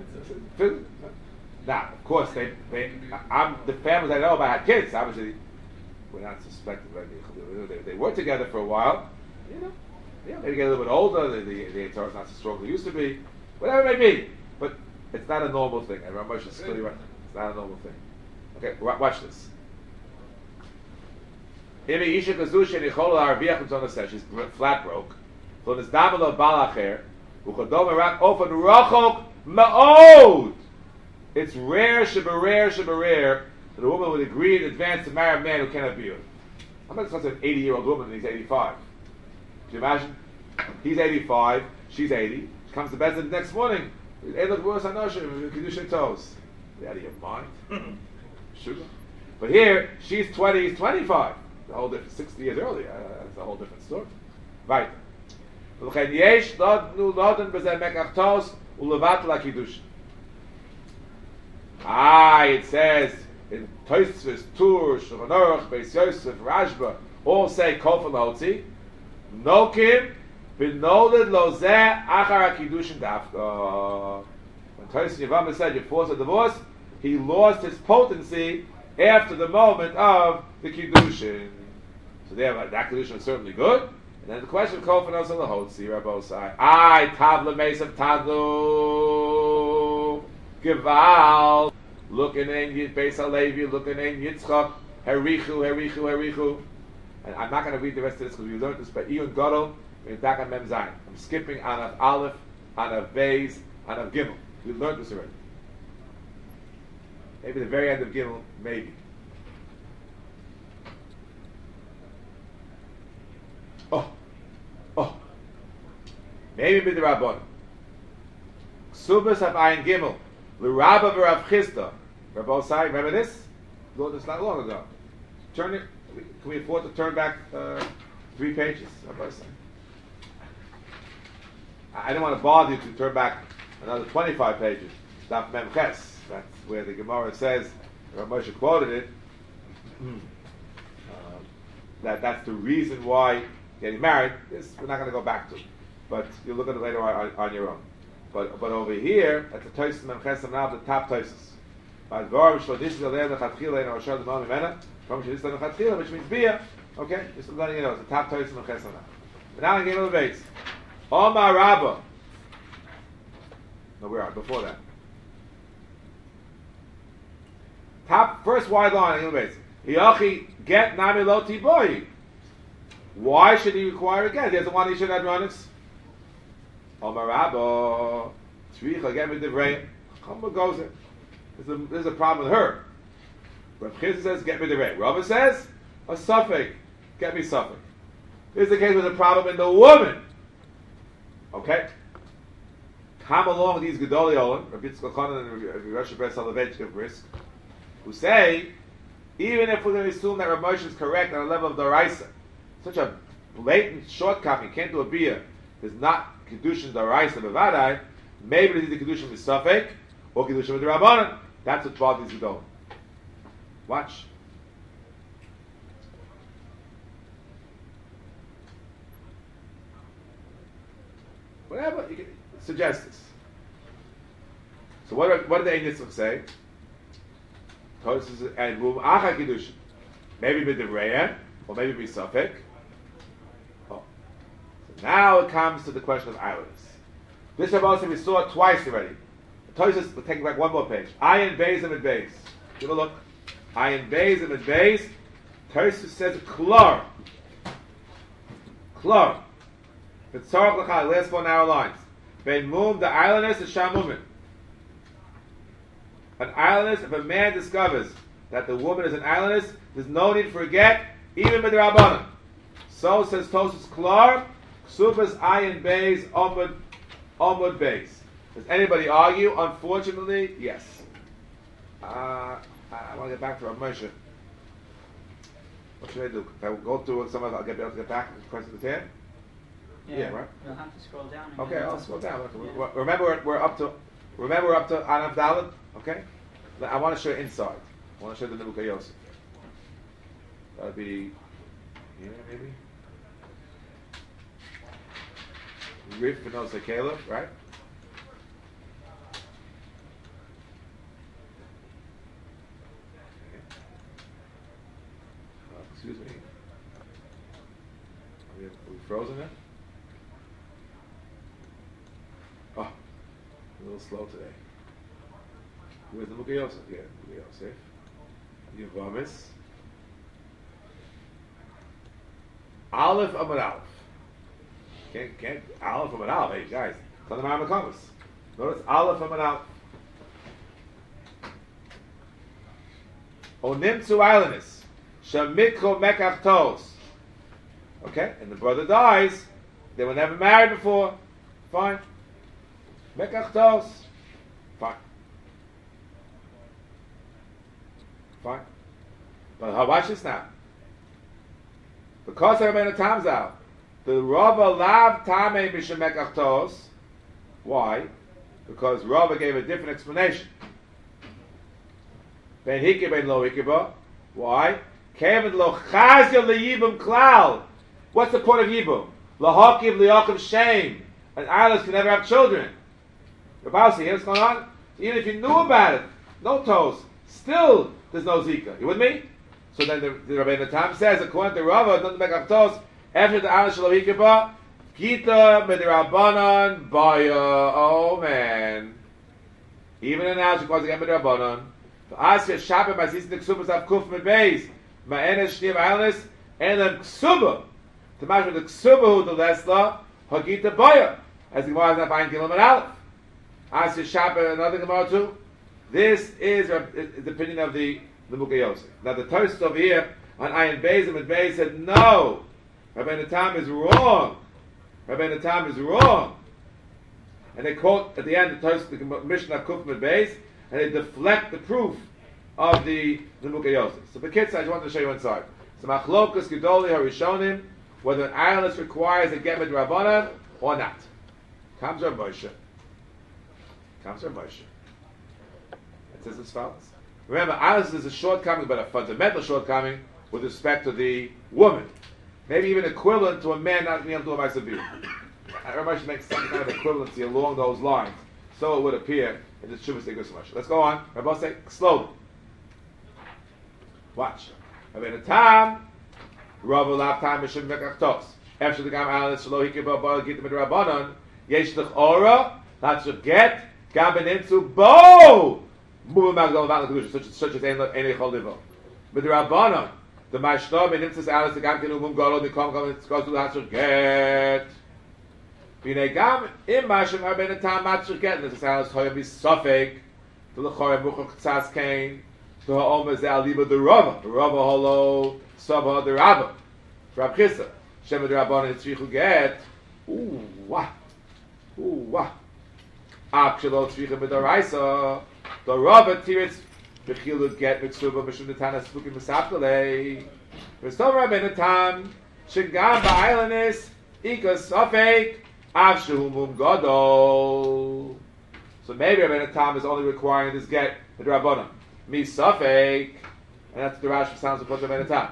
Now, of course, the families I know about had kids. Obviously, we're not suspected, right? They were together for a while. Maybe get a little bit older. The Torah is not so strong as it used to be. Whatever it may be, but it's not a normal thing. And Ramesh is clearly right. It's not a normal thing. Okay, watch this. She's flat broke. It's rare, shebarare, that a woman would agree in advance to marry a man who cannot be her. I'm not discussing an 80-year-old woman and he's 85. Can you imagine? He's 85, she's 80. She comes to bed the next morning. Hey, look, where's Hanoshim? Kedushin toes. Are you out of your mind? Sugar. But here, she's 20, he's 25. The whole different, 60 years earlier. That's a whole different story. Right. It says in Tosfos, Tur, Shulchan Aruch, Beis Yosef, Rashba, all say Kol Hotzi. Nokim b'noled lo zeh achar hakiddushin dafka. When Tosfos Yevamos said you force a divorce, he lost his potency after the moment of the kiddushin. So there, that kiddushin is certainly good. And then the question of Kol Hotzi, Rabbosai. I tavla mesav tadlu geval. Looking in Beis Halevi, looking in Yitzchak, Herichu. And I'm not going to read the rest of this because we learned this by Iyun Gadol, in Dakan Mem Zayin. I'm skipping Anav Aleph, Anav Beis, Anav Gimel. We learned this already. Maybe the very end of Gimel, maybe. Maybe Midrabban. Ksubas of Ayin Gimel. L'Rabba v'Rav Chisda. Rabbosai, remember this? This not long ago. Turn it. Can we afford to turn back 3 pages? Rabbosai. I don't want to bother you to turn back another 25 pages. Daf Mem Ches. That's where the Gemara says, Rav Moshe quoted it. That's the reason why getting married. This we're not going to go back to, but you'll look at it later on your own. But over here, at the Tosfos Mem Ches now, the top Tosfos. Which means Bia. Okay? Just letting you know, it's the top Tosfos Mem Ches now. But now I gave a base. Omar Rabba. No, where are we? Before that. Top, first wide line in the base. Hiyachi get nami lo tiboy. Why should he require again? He doesn't want Isha Adronis. Omar Rabba, Tzricha, get me the rain. Chumba goes it. There's a problem with her. Rav Chisda says, get me the rain. Rabba says, a suffix, get me suffix. This is the case with a problem in the woman. Okay? Come along with these Gedolei Olam, Rabbi Yitzchak Elchanan and Rabbi Rosh Ber Soloveitchik of Brisk, who say, even if we're going to assume that Rav Moshe is correct on a level of Daraisa, such a blatant shortcoming, can't do a bia, is not Kedushin Daraisa Bevadai, maybe it is the Kedushin Misafek, or Kedushin with the Rabbanan. That's what bothers Gedolei. Watch. Whatever, you can suggest this. So what did the Ein Yitzchak say? And Acha Kedushin. Maybe B'Divreya, or maybe B'Safek. Oh. So now it comes to the question of islands. This Rabbi we saw it twice already. Tosis, we'll take back one more page. Ayin Beis and Beis. Give a look. Ayin Beis and Beis. Tosis says Klor. Klor. The Tzarech L'chal, last 4 narrow lines. Ben Mum, the islanders, is Shamumin. An islandess, if a man discovers that the woman is an islandess, there's no need for a get, even with the Rabbanan. So says Tosus Klor, Ksubas Ayin Beis, Omud Beis. Does anybody argue? Unfortunately, yes. I want to get back to Rav Moshe. What should I do? If I go through some of it, I'll be able to get back to the question of the 10? Yeah, right? You'll have to scroll down. Okay, I'll scroll down. Yeah. Remember, we're up to Anav Dalet. Okay, I want to show you inside. I want to show you the Nebuchad Yosef. That'll be here, maybe. Rif and Nosei Caleb, right? Excuse me. Are we frozen there? Oh, a little slow today. Where's the Nebuchad Yosef? Yeah, Nebuchad Yosef. Yevamis. Aleph Amud Aleph. Can't Aleph Amud Aleph. Hey guys, it's on the Ma'amah Compass. Notice Aleph Amud Aleph. Onimtzu islanders. Shamikro Mekach Tos. Okay, and the brother dies. They were never married before. Fine. Mekach Tos. Fine. Fine. But watch this now. Because Rabbeinu Tam's out, the Rava lav tamei mishum mekach tos. Why? Because Rava gave a different explanation. Ben hike ben lo hikeba. Why? Kevin lo chazya leyibum klal. What's the point of yibum? Lahakiv liyakim shame. An islanders can never have children. Rabbi, here's what's going on? Even if you knew about it, no toes, still there's no zika. You with me? So then the Rabbeinu Tam says, according to Rava, don't make up toes. After the island shelo hikeba, gita b'dirabanan baya. Oh man! Even in house requires again b'dirabanan. The asya shabbat ma'asis the ksubas av kuf mebeis ma'enes shniv islanders and then ksuba. To match with the ksuba who the lesla hagita baya, as the Gemara is not buying Gilum and Aleph. Asya shabbat another Gemara too. This is the opinion of the Nebuchad Yosef. Now the Tosfos over here on Ayin Beis and Beis said no. Rabbeinu Tam is wrong. Rabbeinu Tam is wrong. And they quote at the end the Tosfos, the Mishnah Kuf Beis, and they deflect the proof of the Nebuchad Yosef. So the kids, I just wanted to show you inside. So Machlokas Gedolei Harishonim, whether an islandess requires a get with Rabbanan or not. Comes Rav Moshe. It says as follows. Remember, islandess is a shortcoming, but a fundamental shortcoming with respect to the woman. Maybe even equivalent to a man not being able to do a Ma'aseh Biyur. Everybody should make some kind of equivalency along those lines. So it would appear in the Shuvas Igros Moshe. Let's go on. Rabbi say slowly. Watch. Rabbeinu Tam, Rav Lav Tam Mishum Mekach Tos. After the Gam Islandess Shelo Hikeba Bar Gita Midrabanan, Yesh L'Chora, not to get Gaben into Bo. Moving back to the such as Ein Echol Livo. But the Rabbanon, the Mashno, and Nimtzas Alice, the Gam Kinu Mum Golo, the Kom Kom, it's goes to the Hatzur Get. B'nei Gam, Im Mashim Rabbeinu Tam Hatzur Get, and this Alice Hoyam is Sofek, to the Choyam Muchach Tzaz Kain, to Ha'om Zeh Aliba the Rava Holo, Sabah the Rabba, Rab Chissa, Shem the Rabbanon, Tzrichu Get. Ooh, what? Ooh, wah. Akshelo tzricha b'daraisa. The Rava tiritz b'chilut get b'ksuba b'shum netana spukim b'saptale. V'stom Rabbeinu Tam shegam ba'aylanis ikas safek av shehu mum gadol. So maybe Rabbeinu Tam is only requiring this get with Rabbanan. Mi safek. And that's the Rashi sounds of Rabbeinu Tam.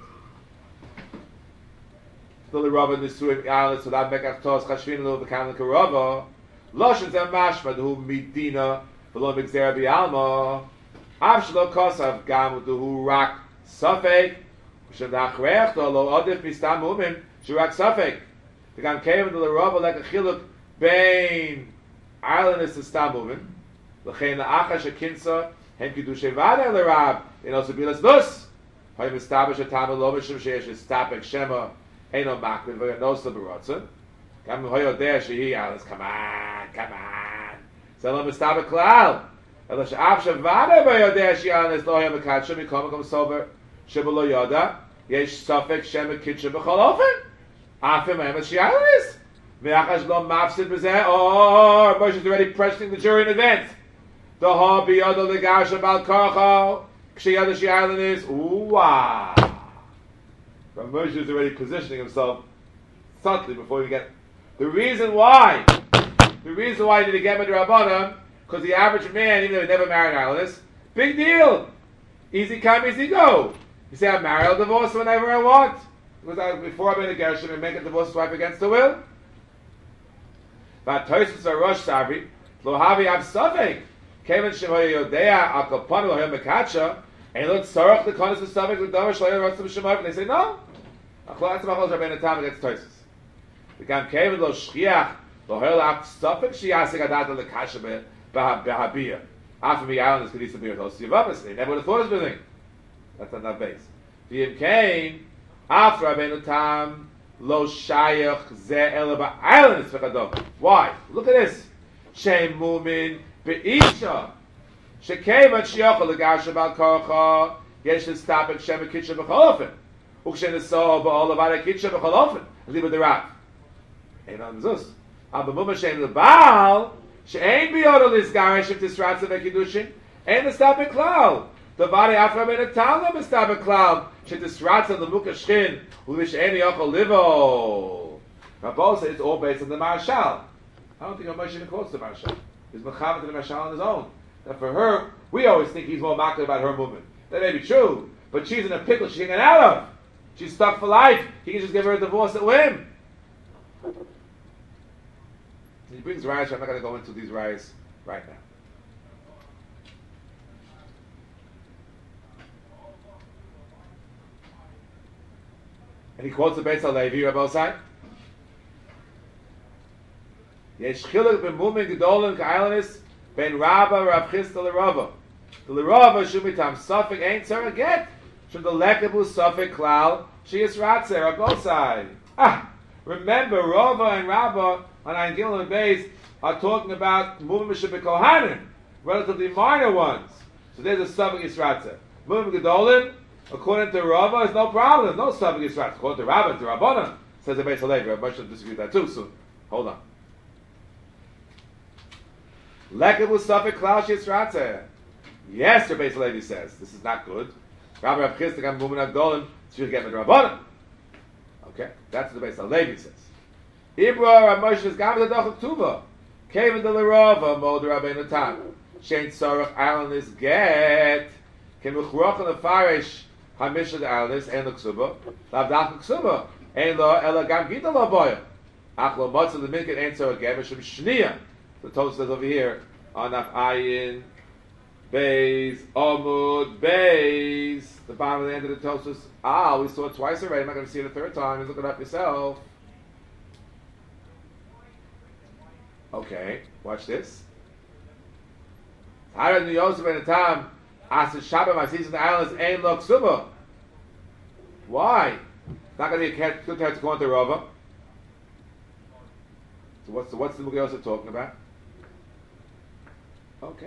Still the Rava nisuim aylanis without mekach tos chashvin lo v'kamlik Rava. Loshen zeh mashma d'hu midina v'lo migzera b'alma. Av shelo kosav gam d'hu rak safek. Shadachrecht or lo odif mistam mumin shurak safek. The gam came into the Rava like a chiluk bein islandist and stam mumin. L'chein la'acha shekinsa hen kidushay vada l'rab in also bilas nus. Hay mistabish atam lo mishum sheyesh stapek shema eno makvin v'yanos l'berotzen. Gam hoyo der shehi alas come on. So lo mistabek klal. Ela she'av shavada v'yodeh shehi alas lo hoyo mekadshem yikom sober shebelo yoda. Yesh safek shemet kitchen b'chol ofen. Afim emes shialis. Me'achas lo mafsid b'zeh. Or Moshe is already pressing the jury in advance. The ha biyodo legasha bal kocho. K'sheyada shialis. Ooh-wah. But Moshe is already positioning himself subtly before we get... The reason why he did get with the Rabbanan, because the average man, even though he never married an islandess, big deal. Easy come, easy go. You say, I'm married, I'll divorce whenever I want. Because before I've been a Gershom, I make a divorce wife against the will. But Tosis are Rosh Savri, Lo Havi Ab Safek, Kevin Shemoy Yodea, Akopon Lo Hem Mekacha, and Lo Tzorach the Konis of Safek, the Dover Shloyer Rosh Shemoy, and they say, no. Achlo Atzma Chol Rabbeinu Tam against Tosis. The Gam Kevin Lo Shchiach, Lo Hel Ab Safek, Shiasik Adat Le Kasha Behabiyah. After me, Island is Kedisa Beer, Tos Yavavas, they never would have thought of anything. That's on that base. The Yim came after Rabbeinu Tam lo shayach ze elaba island is v'chadom. Why? Look at this. Shem mumin be'isha shekeva shiachol legasha bal kocha yesh l'stapek shem kitcha b'cholofen ukshen esol ba'ol avada kitcha b'cholofen liba deraf. Ein on zus. Aber mumma shem lebal she'ein biyodo lizgaresh if tisratza v'kidushin ein l'stapek klal. The body after Rabbeinu Tam lo m'stapek klal she'tisratza l'muka shchin u'mish'eni yochol livo. Rabbi says it's all based on the Marshal. I don't think Moshe even quotes the Marshal. He's mechaber to the Marshal on his own. That for her, we always think he's more makar about her movement. That may be true, but she's in a pickle she can't get out of. She's stuck for life. He can just give her a divorce at whim. He brings riots. I'm not going to go into these riots right now. And he quotes the Beis HaLevi, Rabbi Osai. Yesh chiluk b'mumin gedolim ka'aylanis ben Rabba Rav Chisda l'Rava. The l'Rava shumitam safek ain't tzara get. Shum the lekabu safek klal sheyis ratze Rabbi Osai. Remember, Rava and Rabba on Ein Gimel and Beis are talking about movim b'shem b'kohanim, relatively minor ones. So there's a safek yisratze. Movim gedolim, according to Rava, is no problem. No safek yisratze. According to Rabba and to Rabbanan, says the Beis HaLevi. Rabbi Moshe disagree with that too soon. Hold on. Lekabu safek klal sheyis ratze. Yes, the Beis HaLevi says this is not good. Rabbi Rav Chisda gam movim gedolim should get with Rabbanan. Okay, that's what the Beis HaLevi says. Ibra Rav Moshe is gam v'dachok tuva. Came in the L'Rava, Mod Rabbeinu Tam. Shein tzorach islandis get. Can mechroch on the farish hamisha the islandis and the ksuba. Lav dach ksuba. Ein lo ela gam gita lo boya. Ach lo motza the minket ein tzorach get. Mishum shniya. The Tosfos says over here on Af Ayin Beis Amud Beis. The bottom of the end of the Tosfos. We saw it twice already. I'm not going to see it a third time. Just look it up yourself. Okay, watch this. Harad New Yosef and the Tam asked the Shabbat my season the islands ain't lo ksuba. Why? It's not going to be a good time to go into Rava. So what's the Mugay Yosef talking about? Okay.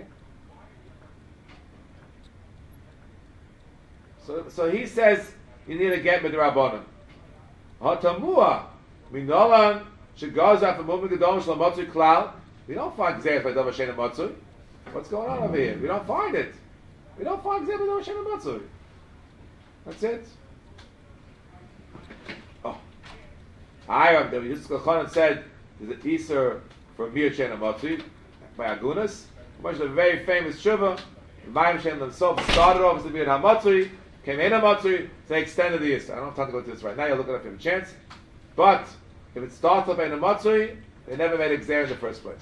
So he says you need to get with the Rabbanan. Hatamua minolan Shegoz af moving gedom shel matzui klal. We don't find gzeres by davar shein matzui. What's going on over here? We don't find it. We don't find gzeres by davar shein matzui. That's it. Oh, Hiram, the Yisrael Chanan said there's an Easter for Mir shein matzui by Agunas. Much a very famous tshuva. The Mayim Shem themselves started off as the Mir Hamatzui, came in Hamatzui, so they extended the Easter. I don't have time to go into this right now. You'll look it up if you have a chance. But if it starts off in Hamatzui, they never made Xer in the first place.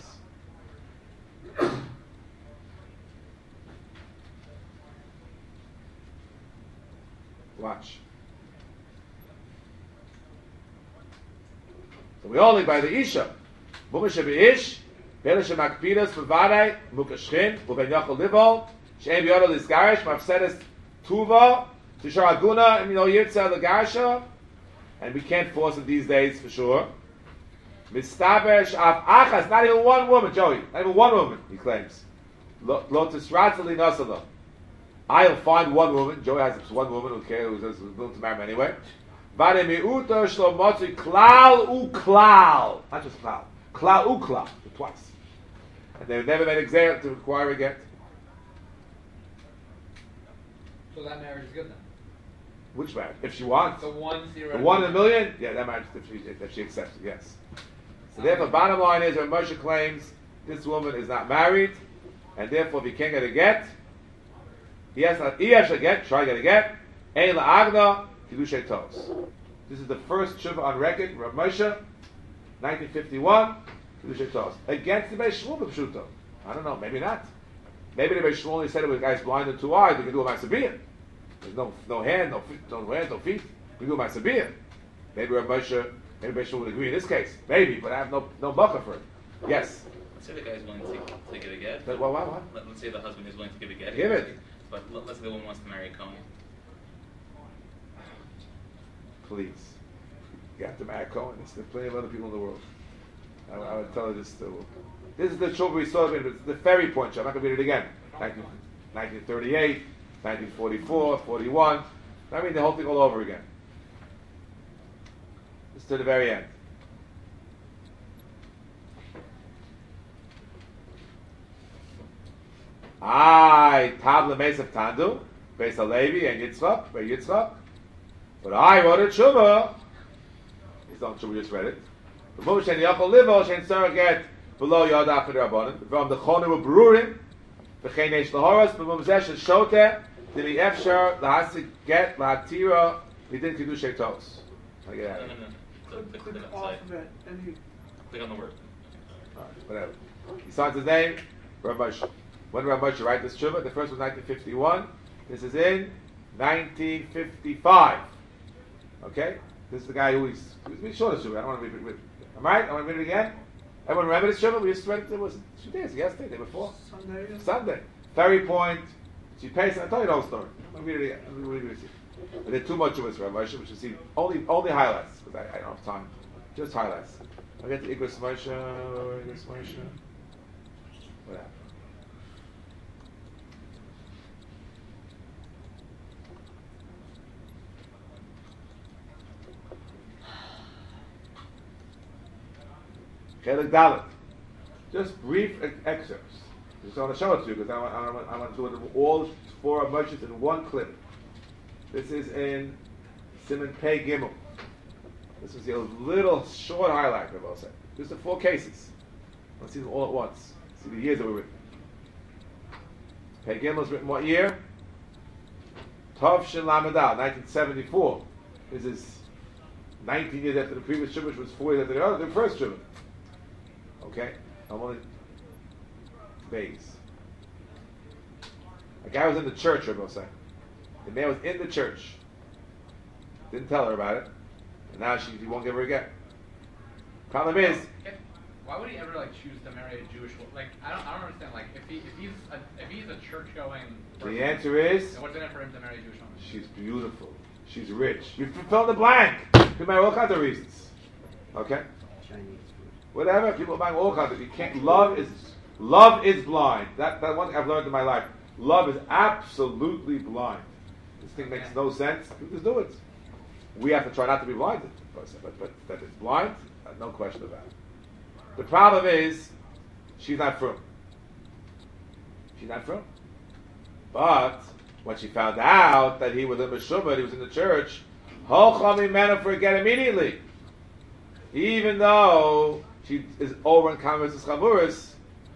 Watch. So we only by the Isha. Mumash Ish, Belish Makpidas, Bavadai, Mukashchin, Uben Yachol Livol, Shem Yodel is Garish, Mafsedes Tuva, Tishar Aguna, and Yitza the Garsha, and we can't force it these days for sure. Mistabesh Af Achas, not even one woman, Joey, not even one woman, he claims. Lotus Ratzali Nasala. I'll find one woman, Joey has one woman who cares, who's willing to marry him anyway. Vade Miuta Shlomotzi Klal U Klal, not just Klal, Klal U Klal, twice. And they've never made Xer to require a get. So that marriage is good then. Which marriage? If she wants. The one The theoretical. 1 in a million? Yeah, that marriage, if she accepts it, yes. So therefore, bottom line is, when Moshe claims this woman is not married, and therefore if he can't get a get, he has to get, try to get a get, Ein la'agna, Kiddushay Tos. This is the first tshuva on record, Rav Moshe, 1951, Kiddushay Tos. Against the Beis Shmuel b'pshuto. I don't know, maybe not. Maybe the Beis Shmuel only said it with guys blind in 2 eyes, we can do a Maasabiyah. There's no hand, no feet. We do a Maasabiyah. Maybe Rav Moshe, maybe Beis Shmuel would agree in this case. Maybe, but I have no baka for it. Yes? Let's say the guy's willing to give a get. But what? Let's say the husband is willing to give a get. Give it. But let's say the woman wants to marry a Kohen. Please. You have to marry Cohen. There's plenty of other people in the world. I would tell you this too. This is the tshuva we saw, the ferry point show. I'm not going to read it again. 1938, 1944, 41. I mean the whole thing all over again. Just to the very end. Tabla Mesav Tandu, Beis Halevi and Yitzchak. But I wrote a tshuva. It's not tshuva, we just read it. The Moshe and Yachol Livo, Shen Sarah get below Yod After Rabbanim. From the Chonu Brurim, the Chenesh Lahoras, the Mumzesh and Shote, the Efshar, the Hasik get, the Hatira, he didn't do Sheitos. I get out. No. Click off of it. Click on the word. Alright, whatever. He signs his name, Rav Moshe. When did Rav Moshe write this tshuva? The first was 1951. This is in 1955. Okay? This is the guy who is short of tshuva. I don't want to read it. Am I right? I want to read it again. Everyone remember this tshuva? We just read it. It was 2 days, yesterday, the day before. Sunday. Ferry Point. She pays. I told you the whole story. I'm going to read it again. I'm going to read it again. But there are 2 more tshuvas for Rav Moshe, which you see only highlights because I don't have time. Just highlights. I'll get to Igros Moshe. What happened? Chelik Dalet. Just brief excerpts. Just want to show it to you because I want to do it all 4 Moshes in one clip. This is in Siman Pei Gimel. This is a little short highlight of all said. Just the 4 cases. Let's see them all at once. See the years that were written. Pei Gimel was written what year? Tov Shin Lamadal, 1974. This is 19 years after the previous Shuvah, which was 4 years after the first Shuvah. Okay? I'm only days. A guy was in the church, Rabbi saying. The man was in the church. Didn't tell her about it. And now he won't give her a get. Problem is, why would he ever choose to marry a Jewish woman? I don't understand. If he's a church going person, the answer is, then what's in it for him to marry a Jewish woman? she's beautiful. She's rich. You fill in the blank. You can marry all kinds of reasons. Okay? Chinese food. Whatever. People are buying all kinds of. You can't. Love is blind. That one thing I've learned in my life. Love is absolutely blind. This thing makes no sense. You just do it. We have to try not to be blinded, but that it's blind. No question about it. The problem is, she's not from. She's not from. But when she found out that he was in Meshubad, he was in the church, Hochami meant for get immediately. Even though she is over in Kamas Chavuris,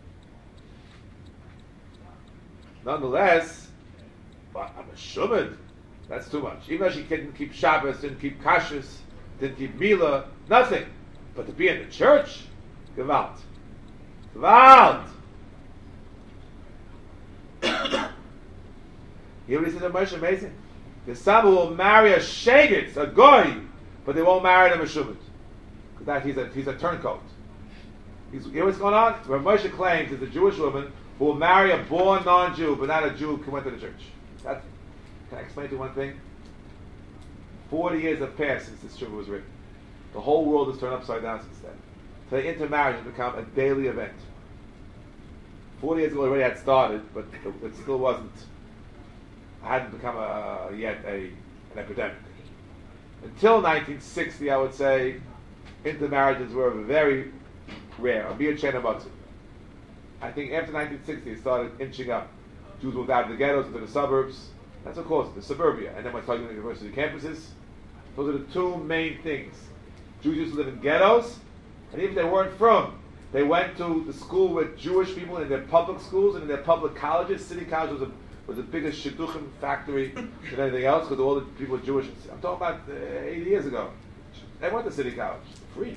nonetheless, but I'm a Meshubad. That's too much. Even though she didn't keep Shabbos, didn't keep Kashrus, didn't keep Mila, nothing. But to be in the church, Gewalt. Gewalt! You know what he says to Moshe? Amazing. The Saba will marry a Shegitz, a Goy, but they won't marry the Meshubit. Because he's a turncoat. You know what's going on? Rav Moshe claims is a Jewish woman who will marry a born non-Jew, but not a Jew who went to the church. Can I explain to you one thing? 40 years have passed since this Shuvah was written. The whole world has turned upside down since then. Today, intermarriage has become a daily event. 40 years ago, it already had started, but it still wasn't. Hadn't become yet an epidemic. Until 1960, I would say, intermarriages were very rare. I think after 1960, it started inching up. Jews moved out of the ghettos into the suburbs. That's what caused it, the suburbia. And then when I started university campuses, those are the two main things. Jews used to live in ghettos, and even if they weren't from, they went to the school with Jewish people in their public schools and in their public colleges. City College was the biggest shidduchim factory than anything else because all the people were Jewish. I'm talking about 80 years ago. They went to City College, free.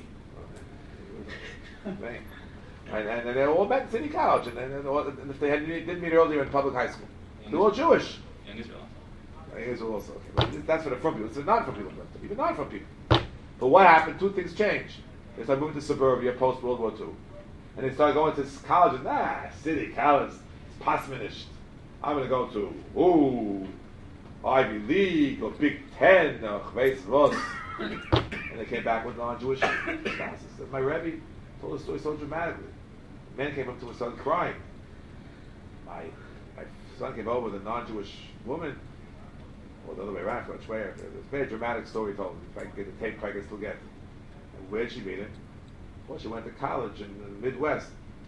and they all met in City College, and if they didn't meet earlier in public high school, they're all Jewish. In Israel. Israel also. Okay. That's for the from people. It's not from people, even not from people. But what happened? Two things changed. They started moving to suburbia post World War II, and they started going to colleges. City college, it's pasmanished. I'm going to go to Ivy League or Big Ten or Chveis Vos. And they came back with non-Jewish classes. My Rebbe told the story so dramatically. The man came up to his son crying. My son came over with a non-Jewish woman, or the other way around, which way. It was a very dramatic story told. If I can get the tape, I can still get it. And where did she meet him? Well, she went to college in the Midwest.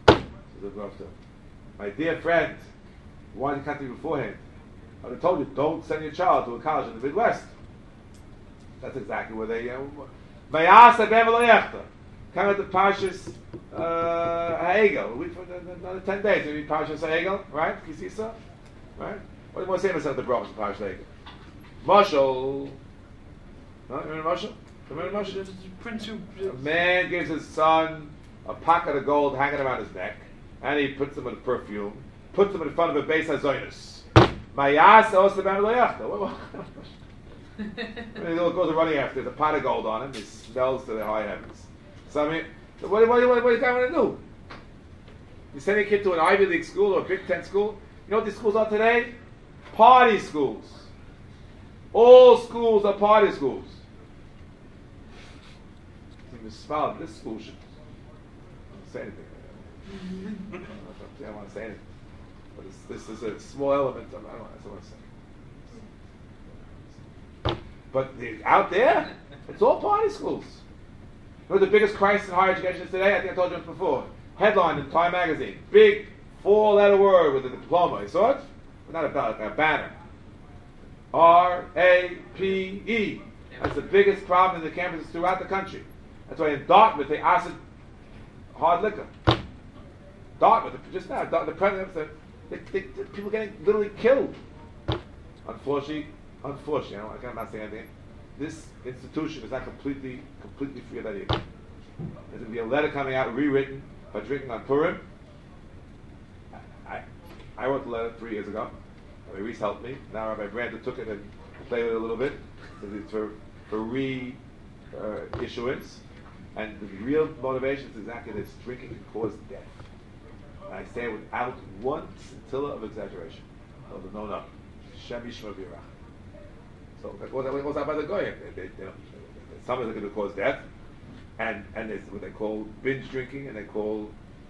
My dear friend, why did you come to me beforehand? I would have told you, don't send your child to a college in the Midwest. That's exactly where they... Vayasa Bevelayechta. Come at the Parshas Ha'egel. Another 10 days. Maybe Parshas Ha'egel, right? Kisisa? Right? What do you want to say about the Brachos of Parshas Ha'egel? Mashal. No? Remember Mashal? Remember Mashal? A man gives his son a pocket of gold hanging around his neck, and he puts them with a perfume, puts them in front of a base hazoinus. Mayasa Osa Bevelayechta. He goes running after. There's a pot of gold on him. He smells to the high heavens. So I mean, what do you guy want to do? You send a kid to an Ivy League school or a Big Ten school. You know what these schools are today? Party schools. All schools are party schools. You smile. This school should. I don't say anything. I don't want to say anything. But this is a small element. I don't want to say. But out there, it's all party schools. You know what the biggest crisis in higher education is today? I think I told you this before. Headline in Time magazine. Big 4-letter word with a diploma. You saw it? Not a banner. R-A-P-E. That's the biggest problem in the campuses throughout the country. That's why in Dartmouth they acid hard liquor. Dartmouth, just now, the president said, people getting literally killed. Unfortunately, I'm not saying anything. This institution is not completely free of that either. There's going to be a letter coming out, rewritten, by drinking on Purim. I wrote the letter 3 years ago. Rabbi Reese helped me. Now Rabbi Brandon took it and played with it a little bit. It's for re-issuance. And the real motivation is exactly this: drinking can cause death. And I say it without one scintilla of exaggeration. No. Shem Yishma B'Yirach. So that goes out by the Goyim. Some of them are going to cause death, and there's what they call binge drinking, and they call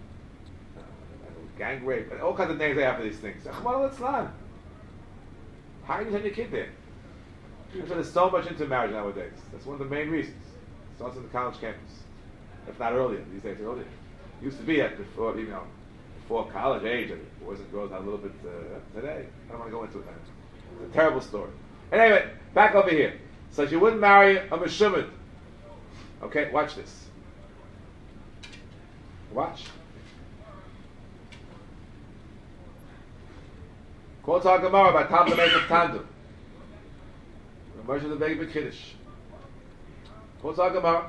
gang rape, and all kinds of names they have for these things. How are you send your kid there? That's why there's so much intermarriage nowadays. That's one of the main reasons. It starts on the college campus. if not earlier. These days earlier. Used to be at before before college age, and boys and girls had a little bit today. I don't want to go into it now. It's a terrible story. Anyway, back over here. So she wouldn't marry a Meshumad. Okay, watch this. Watch. Quotes our Gemara by Tav L'Meis of Tandu. Moshe the Big Kiddush. Quotes our Gemara.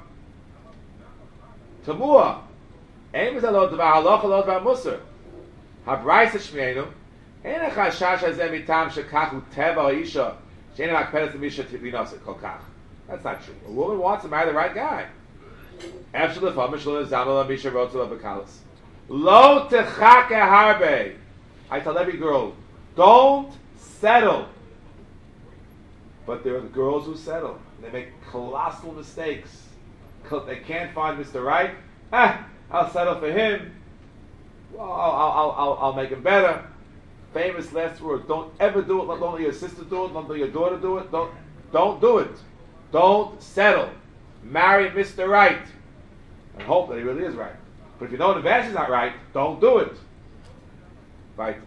Tamua. Aim is a lot of halacha, a lot of musar. Habrayis shmeinu. Ein a chashash hazeh mitam shekachu teva o isha. She'ein makpedes l'misha tivinos kol kach. That's not true. A woman wants to marry the right guy. Efshel lefamish lo zamal l'misha rotzu l'bekalis. Lo techake harbe. I tell every girl, don't settle. But there are the girls who settle. They make colossal mistakes. They can't find Mr. Right. I'll settle for him. Well, I'll make him better. Famous last word. Don't ever do it. Don't let your sister do it. Don't let your daughter do it. Don't do it. Don't settle. Marry Mr. Right. And hope that he really is right. But if you know the advantage is not right, don't do it. Right.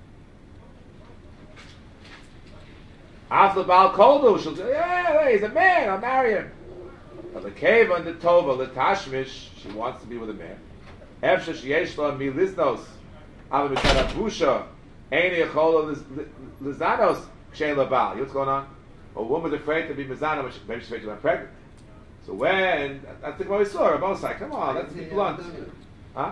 After Baal Koldu, she'll say, yeah, he's a man, I'll marry him. But the cave on the Tova, the Tashmish, she wants to be with a man. Efsha Shieshla Miliznos, Ava Mishara Busha, Aini Echolo Lizanos, Kshen Labal. You know what's going on? A woman's afraid to be Mizana, maybe she's afraid to get pregnant. So when, that's what we saw, Rabbi Sai, come on, let's be blunt. Huh?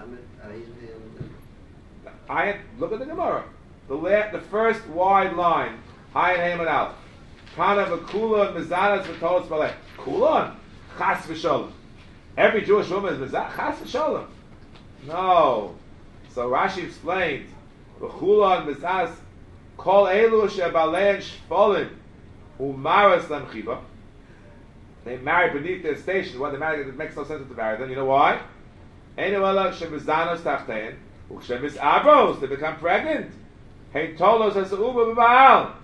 Look at the Gemara. The first wide line, Hayin Haman Aleph. Kana v'kula mizanas v'tolos balei. Kulon, chas v'sholem. Every Jewish woman is mizan, chas v'sholem. No. So Rashi explained, v'kulon mizanas kol elu shebalein shfolin umaras lemchiva. They marry beneath their station. Why they marry? It makes no sense to marry them. You know why? Einu ela shemizanos tachtein u'kshemis abros. They become pregnant. Hein tolos as uba b'baal.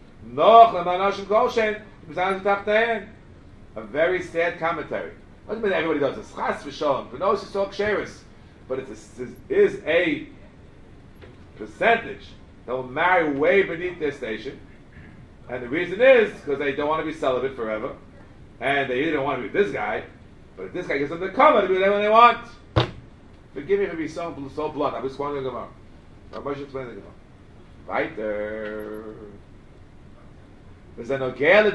A very sad commentary. What doesn't mean everybody does this? Chas v'sholem. For those who talk sheris, but it is a percentage that will marry way beneath their station, and the reason is because they don't want to be celibate forever, and they either don't want to be with this guy, but if this guy gives them the cover to be there when they want. Forgive me for being so blunt. I was quoting the Gemara. Rabbi should explain the Gemara. Right there. Listen,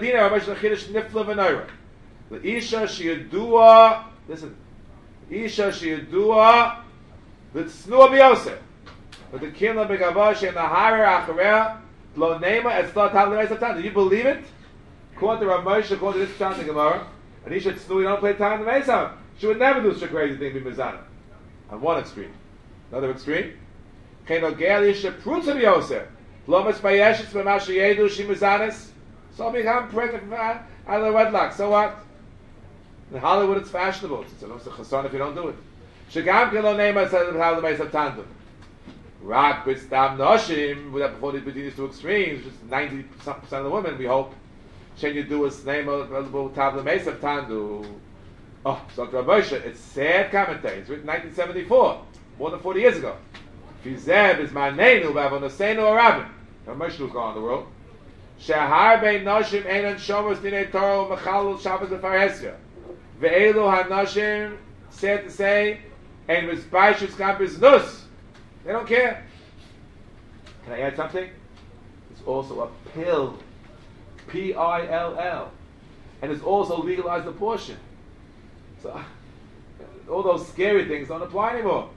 Isha sheyadua, Isha sheyadua, v'tsnua b'yosef, v'tekila b'gavah she'naharer achareh, lo nema et slot tav l'meis of time. Do you believe it? According to Rav Moshe, according to this Pshat in the Gemara, and Isha tznu, you don't play time l'meis of. She would never do such a crazy thing, be mizana. On one extreme. Another extreme, Kenogel Isha prutza b'yosef, lo mitzvayeshes b'ma sheyedu she mizanes. So become pregnant out of the wedlock. So what? In Hollywood, it's fashionable. It's a chasson if you don't do it. Shagam kilo nema says how the base of tantum. Rak b'stam noshim. Before they begin to extremes, just 90% of the women, we hope, can you do a name of the base of tandu? Oh, so Rabbi Moshe, it's sad commentary. It's written 1974, more than 40 years ago. Fizeb is my name. You'll have on the same or Rabbi. Rabbi Moshe was going on the world. Shehar bein noshim einan shomos dinei Torah u'mechalul Shabbos b'farhesya. Ve'elu hanoshim, sad to say, ein mizbaishus gam biznus. They don't care. Can I add something? It's also a pill. P-I-L-L. And it's also legalized abortion. So, all those scary things don't apply anymore.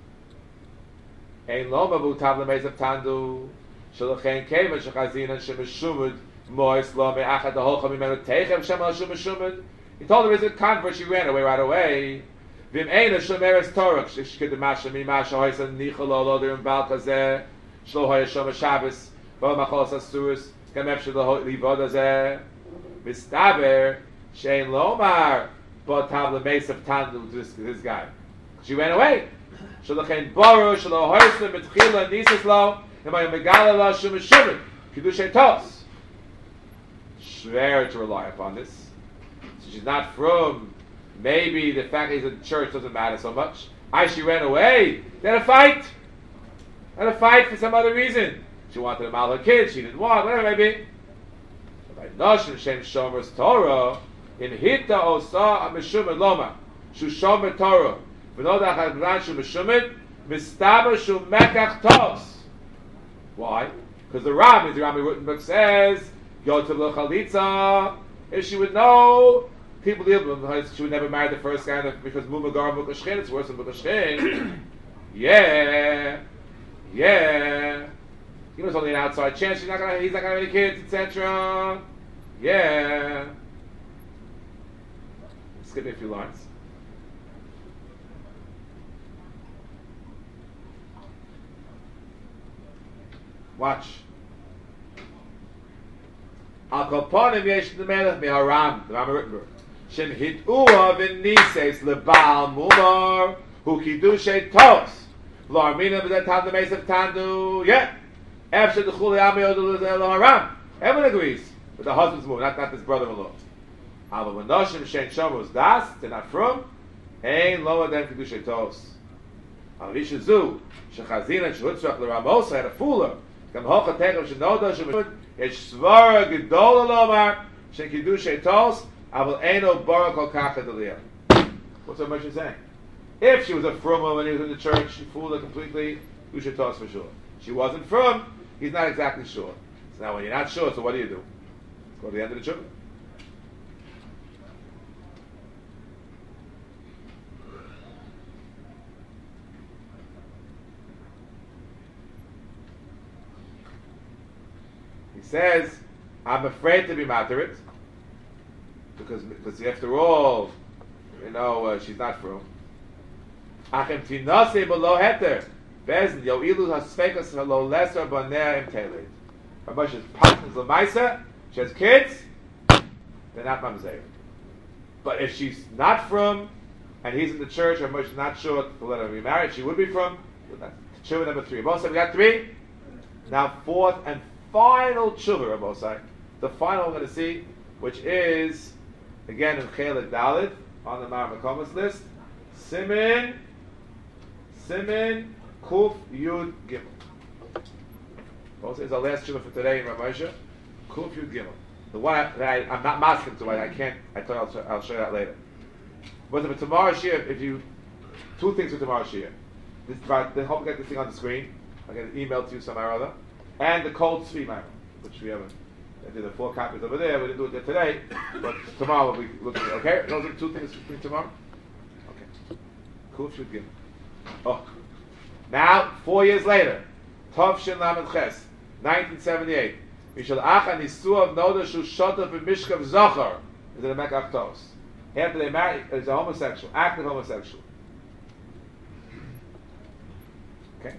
Ein lo mavu tav l'meis of tandu. Shalachem keva shachazina shemeshumud mois lo me'achad ha'holcha mimenu teichem shemal shemeshumud. He told her, is a convert, she ran away right away. Vim eina shomeres torah shkid masha mimasha hoysa nichalo lo derim bal kazeh shlo hoya shoma Shabbos v'ol macholas asurus kamef shelo livod azeh mistaber shein lomar but tav l'meis of tandu to this guy. She ran away. Shalachem boru shelo hoysa mitchila nisis lo. Swear to rely upon this. So she's not from maybe the fact that he's in church doesn't matter so much. She ran away. They had a fight. Had a fight for some other reason. She wanted to mal her kids. She didn't want, whatever it may be. By Noshim Shem Shomer's Torah, in Hita Osa Ameshumet Loma, Shu Shomer Torah, V'noda Chagran Shu Meshumet, Mistaba Shu Mekach Tos. Why? Because the Rami Rutenberg says, Yotav L'Chalitza, if she would know, people deal with them, she would never marry the first guy because Mumagar Mukashchin, it's worse than Mukashchin. Yeah. He was only an outside chance, he's not gonna have any kids, etc. Yeah. Skip me a few lines. Watch. Al Koponim Yesh the Melech Miharam, the Rama Rittenberg. Shem Hit'ua V'Nises Lebal Mumar Hu Kiddushay Tos Lo Armina B'Zet Tam the Meis of Tandu. Yeah. After the Chuli Amiyod Haram. Everyone agrees. But the husband's moving, not this brother-in-law. Aber when Noshim Shen Shomos Das, they're not from, Ein lower than Kiddushay Tos. Al Risha Zu, Shechazin and Shehutzrach L'Ramosa had a fooler. Kam Hocha Techem Shenoda Shemud, Yesh Svara Gedola Lomar, Shen Kiddushay Tos, Aval Eino Barak Al Kacha D'Liyah. What's that Moshe saying? If she was a from when he was in the church, she fooled her completely, Kiddushay Tos for sure. She wasn't from, he's not exactly sure. So now when you're not sure, so what do? Go to the end of the chuvah. He says, I'm afraid to be materit because after all, she's not from. Achem tinase below heter. Bezn yoilu hasfekas halo lesser baner im teled. Rabash is partners lemaisa. She has kids. They're not mamzeir. But if she's not from, and he's in the church, Rabash is not sure to let her be married. She would be from. Tshuva number 3. Rabosai, we got 3. Now fourth and final tshuva, Rabosai. The final we're going to see, which is again in Chelik Dalet on the Mar Makomas list. Simin Kuf Yud Gimel. Also, is our last tshuva for today in Ramosha. Kuf Yud Gimel. The one I'm not masking to, I can't. I thought I'll show you that later. But for tomorrow's shir, two things for tomorrow's shir. I hope we get this thing on the screen. I'll get an email to you somehow or other. And the cold sweet matter, which we haven't. I did the 4 copies over there. We didn't do it there today, but tomorrow we'll be looking at it. Okay? Those are 2 things for tomorrow? Okay. Kuf Yud Gimel. Oh. Now, 4 years later, Tov Shin Lamed Ches, 1978. Mishal Acha Nisuav Noda Shu Shotah B'Mishkav Zochar. Is it a Mekach Tos? After they marry, is a homosexual, active homosexual. Okay?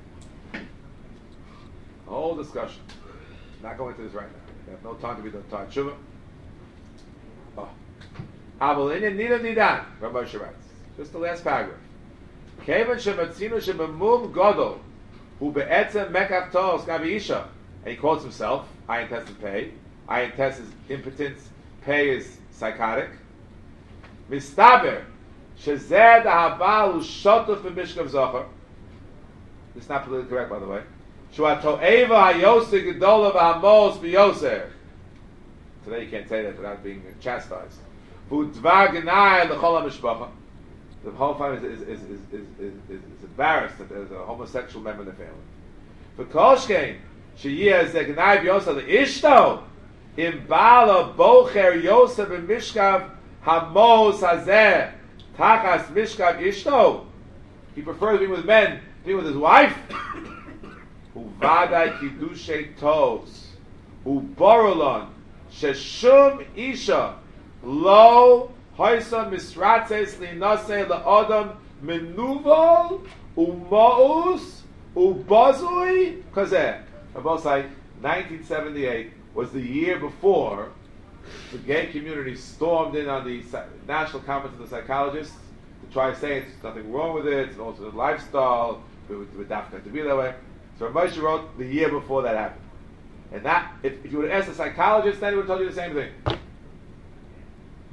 A whole discussion. Not going into this right now. We have no time to be the Tar Tshuva. Oh. Avalinian Nida Nidan, Rabbi Moshe writes. Just the last paragraph. Kevan Shematzinu Shemamum Godol, who be'etzem Mekach Tos Gabi Isha. And he quotes himself, Ayin Tes is pay. Ayin Tes is impotence, pay is psychotic. Mistaber, Shezed Ahabal Ushotuf B'Mishkav Zochar. This is not politically correct, by the way. Shua To'eva HaYoseh Gedola V'Hamos B'Yoser. Today you can't say that without being chastised. Who Dvar Genai L'Chol HaMishpacha. The whole family is embarrassed that there's a homosexual member in the family. For Kolshkein, Sheyeh Zegnai B'Yoser L'Ishto, Im Bala Bocher Yosef B'Mishkav Hamos Hazeh, Tachas Mishkav Ishto. He prefers being with men, being with his wife. Uvadai Kiddushay Tos, Uborolon, Sheshum Isha, Lo, Hoysa Misratzes Linase La'odam Menuvol, Umaus, Ubazui, Kazeh. Abosai, 1978 was the year before the gay community stormed in on the National Conference of the Psychologists to try to say it's nothing wrong with it, it's an alternate lifestyle, with Dafka to be that way. So Moshe wrote the year before that happened. And that, if you would have asked a psychologist, then he would have told you the same thing.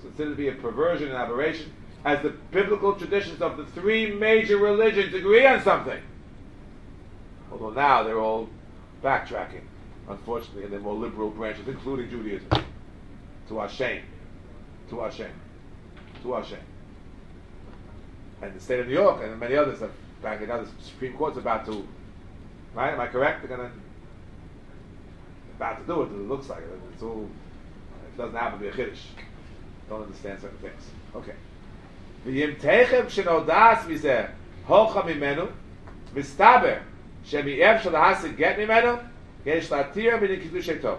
considered to be a perversion and aberration, as the biblical traditions of the three major religions agree on something. Although now they're all backtracking, unfortunately, in their more liberal branches, including Judaism. To our shame. To our shame. To our shame. And the state of New York and many others have back now the Supreme Court's about to, right? Am I correct? They're about to do it. It looks like it. It's all. It doesn't happen to be a chiddush. Don't understand certain things. Okay. V'yim techem shenodas mizeh hocha mimenu mistaber shemiev shel hasig get mimenu yesh latir b'nei kiddushay tos.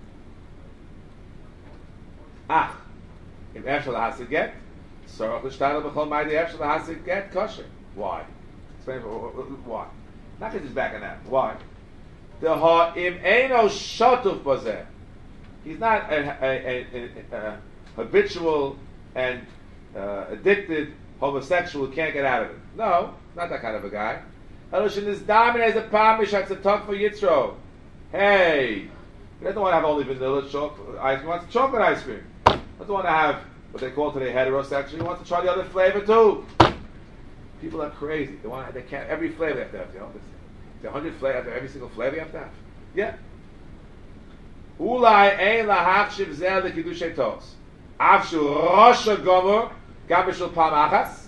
Ach, im ev shel hasig get sorach l'shtadel b'chol ma'idei ev shel hasig get kosher. Why? Explain why. Not because he's backing out. Why? The ha'im eino shotuf b'zeh. He's not a habitual and addicted homosexual who can't get out of it. No, not that kind of a guy. Elishin is dominant as a pamish that's a talk for Yitzro. Hey, he doesn't want to have only vanilla chocolate ice cream. He wants chocolate ice cream. He doesn't want to have what they call today heterosexual. He wants to try the other flavor too. People are crazy. They can't every flavor they have to have. You know, there's 100 flavors after every single flavor you have to have. Yeah. Ulai ein lahachshiv zeh lekidushay tos. Avshu rosha gomor gam b'shul pam achas.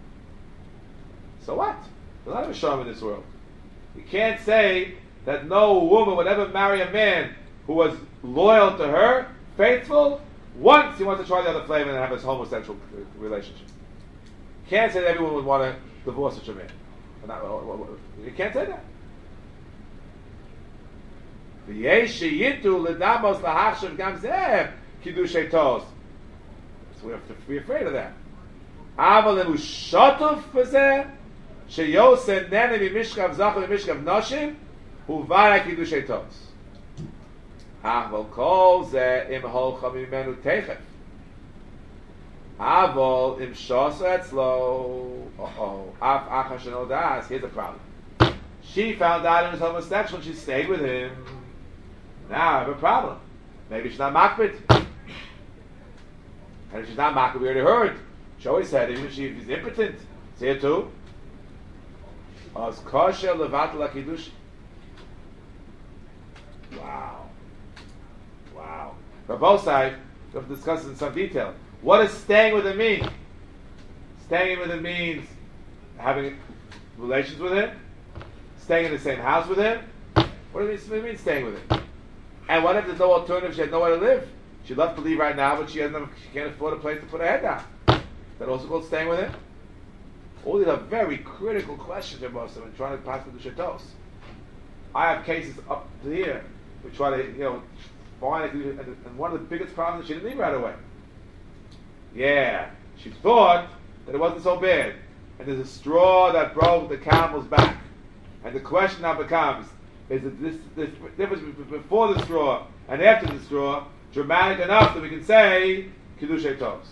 So what? There's not a shalom in this world. You can't say that no woman would ever marry a man who was loyal to her, faithful, once he wants to try the other flavor and have his homosexual relationship. You can't say that everyone would want to divorce such a man. You can't say that. So we have to be afraid of that. Here's a problem. She found out he was homosexual and she stayed with him. Now I have a problem. Maybe she's not makbid. And if she's not makbid, we already heard. She always said, even if she's impotent, say it too. As kosher levat la kiddush. Wow. Wow. For both sides, we have to discuss it in some detail. What does staying with him mean? Staying with him means having relations with him, staying in the same house with him. What does it mean staying with him? And what if there's no alternative? She had nowhere to live. She'd love to leave right now, but she can't afford a place to put her head down. Is that also called staying with him? All these are very critical questions in Muslim and trying to pass the shatos. I have cases up to here. We try to, find it, and one of the biggest problems is she didn't leave right away. Yeah, she thought that it wasn't so bad. And there's a straw that broke the camel's back. And the question now becomes, is this difference before the straw and after the straw dramatic enough that we can say Kiddushay Tos?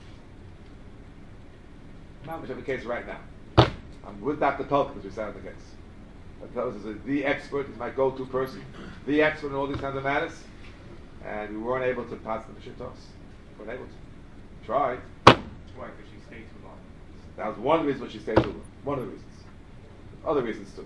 Not much of a case right now. I'm with Dr. Tolkien as we sound the case. Dr. Tolkien is the expert, he's my go-to person, the expert in all these kinds of matters. And we weren't able to pass the Kiddushay Tos. We weren't able to. Tried. Why? Because she stayed too long. That was one reason why she stayed too long. One of the reasons. Other reasons too.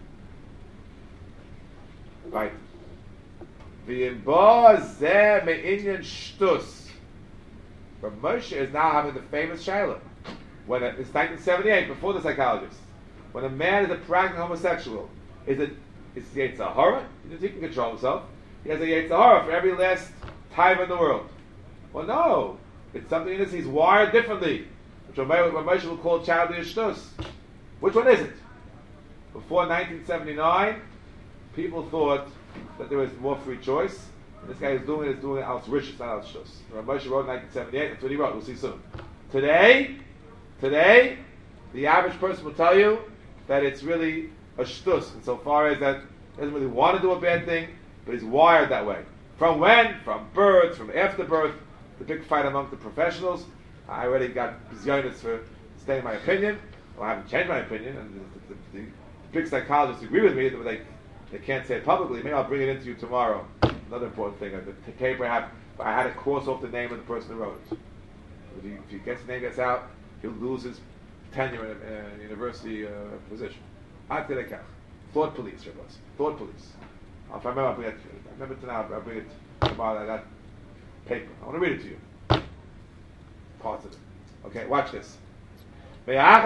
Right. V'imbo zeh me'inyan shtus. But Moshe is now having the famous shayla. When it's 1978, before the psychologist. When a man is a practicing homosexual, is Yetzer Hara? He can control himself. He has a Yetzer Hara for every last time in the world. Well, no. It's something in this, he's wired differently. Which Moshe will call childish shtus. Which one is it? Before 1979, people thought that there was more free choice. And this guy is doing it out rich, not out shtus. Moshe wrote in 1978, that's what he wrote, we'll see soon. Today, the average person will tell you that it's really a shtus, insofar as that he doesn't really want to do a bad thing, but he's wired that way. From when? From birth, from after birth, the big fight among the professionals. I already got bizyonis for stating my opinion. Well, I haven't changed my opinion, and the big psychologists agree with me, but they can't say it publicly. Maybe I'll bring it into you tomorrow. Another important thing, the paper I had to cross off the name of the person who wrote it. if he gets his name gets out, he'll lose his tenure in a university position. Ad Kedei Kach. Thought police, Shabbos. Thought police. If I remember, I remember to now. I'll bring it tomorrow. That paper. I want to read it to you. Parts of it. Okay, watch this. Even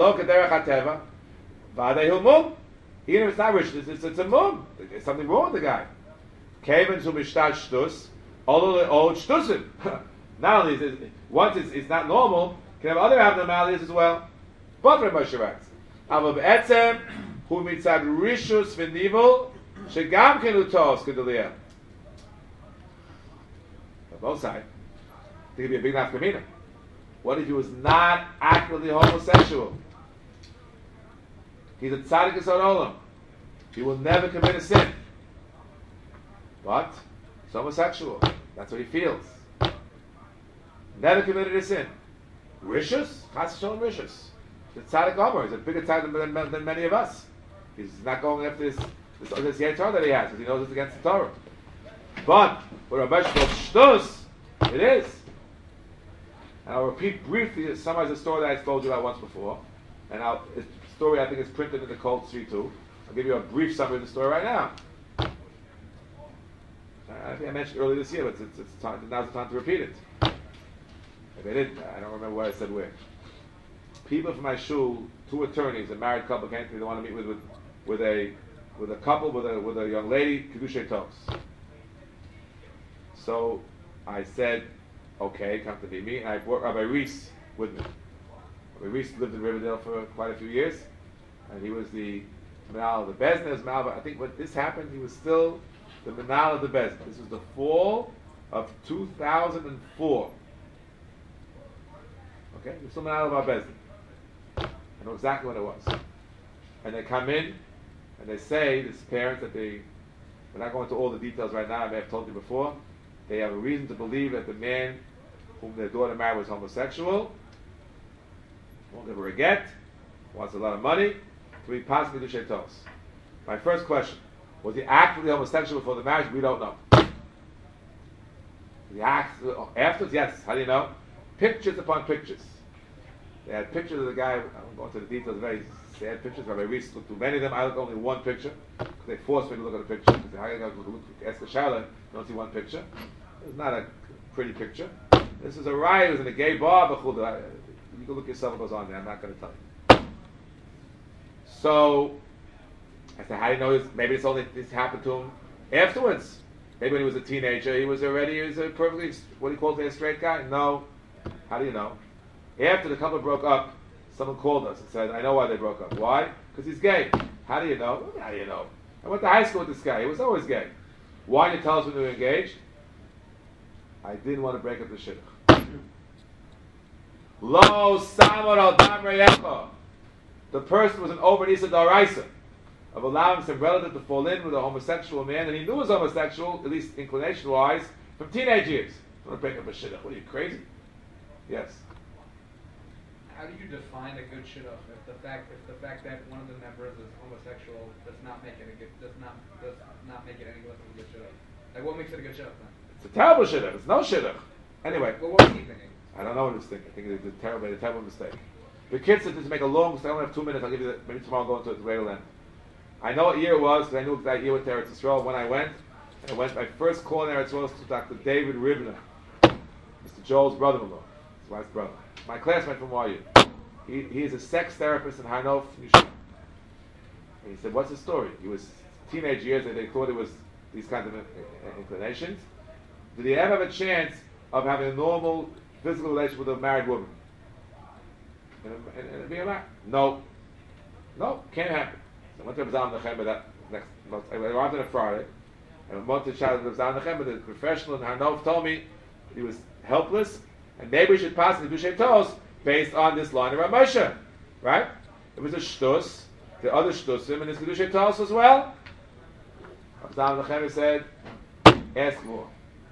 if it's not rich, it's a mum. There's something wrong with the guy. Not only is it, once it's not normal, can have other abnormalities as well. But Rav Moshe writes, "Avo be'etzem hu mitzad rishus v'nivel shegam ken utos kedoliyah." On both sides, there could be a big nafkamina. What if he was not actively homosexual? He's a tzaddik yesod olam. He will never commit a sin. But he's homosexual. That's what he feels. Never committed a sin. Rishus? Chas v'sholom rishus. The tzaddik Omer is a bigger tzaddik than many of us. He's not going after this Yetzirah that he has, because he knows it's against the Torah. But what Rabbi calls shtus, it is. And I'll repeat briefly, summarize a story that I told you about once before. And a story I think is printed in the Kol Tzvi too. I'll give you a brief summary of the story right now. I think I mentioned earlier this year, but it's time, now's the time to repeat it. If I didn't, I don't remember what I said where. People from my shul, two attorneys, a married couple, came to me. They want to meet with a couple with a young lady, Kedushay Tos. So I said, okay, come to meet me. And I brought Rabbi Reese with me. Rabbi Reese lived in Riverdale for quite a few years, and he was the Menal of the Bezdin. I think when this happened, he was still the Menal of the Bezdin. This was the fall of 2004. Okay, he was still Menal of our Bezdin. I know exactly what it was. And they come in, and they say, this parents, that we're not going into all the details right now, I may have told you before, they have a reason to believe that the man whom their daughter married was homosexual, won't give her a get, wants a lot of money, to be possibly Kedushay Tos. My first question, was he actively homosexual before the marriage? We don't know. Afterwards, yes. How do you know? Pictures upon pictures. They had pictures of the guy, I won't go into the details, very sad pictures. Rabbi Reese looked through many of them. I looked only one picture, because they forced me to look at a picture. Because how you ask a Shaila, you don't see one picture. It's not a pretty picture. This is a riot, it was in a gay bar, you can look yourself what goes on there, I'm not going to tell you. So, I said, how do you know this? Maybe this happened to him afterwards. Maybe when he was a teenager, he was a perfectly, what he calls a straight guy? No. How do you know? After the couple broke up, someone called us and said, I know why they broke up. Why? Because he's gay. How do you know? How do you know? I went to high school with this guy. He was always gay. Why didn't you tell us when we were engaged? I didn't want to break up the shidduch. Lo samar al dam reyecha. The person was an over Isa Daraisa of allowing some relative to fall in with a homosexual man, and he knew he was homosexual, at least inclination-wise, from teenage years. I want to break up a shidduch. What are you, crazy? Yes. How do you define a good shidduch? If the fact that one of the members is homosexual does not make it any less of a good shidduch. Like, what makes it a good shidduch then? It's a terrible shidduch. It's no shidduch. Anyway. Well, what was he thinking? I don't know what he was thinking. I think it was a terrible mistake. The kids said, to make a long story, I only have 2 minutes, I'll give you maybe tomorrow I'll go into it, the way it'll end. I know what year it was, because I knew that year with Eretz Yisrael. When I went, my first call in Eretz Yisrael was to Dr. David Ribner, Mr. Joel's brother-in-law, his wife's brother. My classmate from YU. He is a sex therapist in Harnof, Yeshiva. And he said, what's the story? He was teenage years, and they thought it was these kinds of inclinations. Did he ever have a chance of having a normal physical relationship with a married woman? And being married? No, can't happen. So I went to B'zal Nechem that next month. I arrived on a Friday, and a month to shout at B'zal Nechem, the professional in Harnov told me he was helpless, and maybe we should pass the Kedushay Tos based on this line of Rav Moshe, right? It was a shtus, the other shtusim, and his Kedushay Tos as well. B'zal Nechem said, ask more.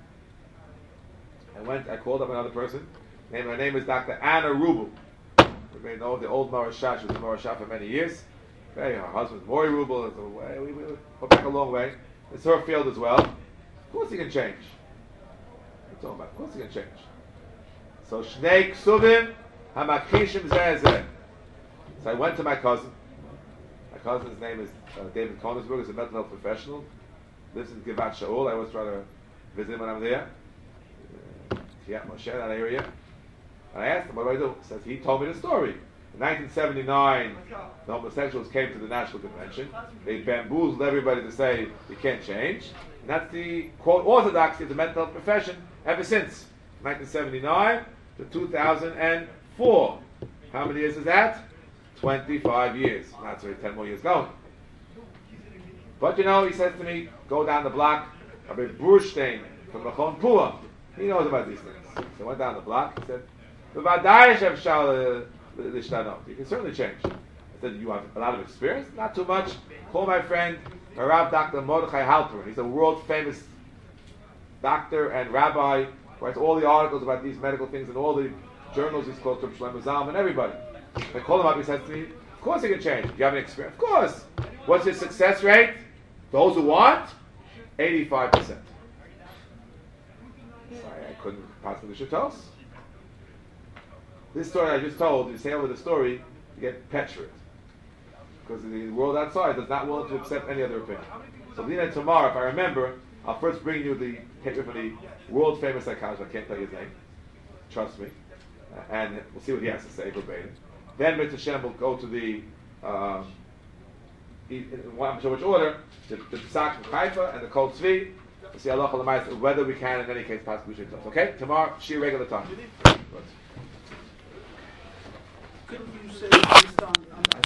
I called up another person. Her name is Dr. Anna Rubel. You may know the old Morashah. She was a Morashah for many years. Okay, her husband's Mori Rubel. We go back a long way. It's her field as well. Of course he can change. What are you talking about? Of course he can change. So Shnei Ksuvim Hamakishim Zeh Zeh. So I went to my cousin. My cousin's name is David Koningsberg. He's a mental health professional. Lives in Givat Shaul. I always try to visit him when I'm there. Yeah, Moshe, that area. And I asked him, what do I do? He says, he told me the story. In 1979, the homosexuals came to the National Convention. They bamboozled everybody to say, you can't change. And that's the, quote, orthodoxy of the mental health profession ever since 1979 to 2004. How many years is that? 25 years. Not sorry, 10 more years going. But you know, he says to me, go down the block, Rabbi Burstein from Machon Pua. He knows about these things. So I went down the block, he said, you can certainly change. I said, you have a lot of experience? Not too much. Call my friend, Harav Dr. Mordechai Halperin. He's a world famous doctor and rabbi, writes all the articles about these medical things in all the journals. He's called to Shlomo Zalman and everybody. I call him up, he says to me, of course he can change. Do you have any experience? Of course. What's his success rate? Those who want? 85%. Sorry, I couldn't possibly should tell us. This story I just told, you say over the story, you get petrified. Because the world outside is not willing to accept any other opinion. So Lina, tomorrow, if I remember, I'll first bring you the paper from the world famous psychologist. I can't tell you his name. Trust me. And we'll see what he has to say verbatim. Then Mr. Shem will go to the, I'm sure which order, the Psak from Haifa and the Kol Tzvi. We'll see Allah whether we can, in any case, possibly should tell us. Okay? Tomorrow, Shir regular time. Couldn't you say based on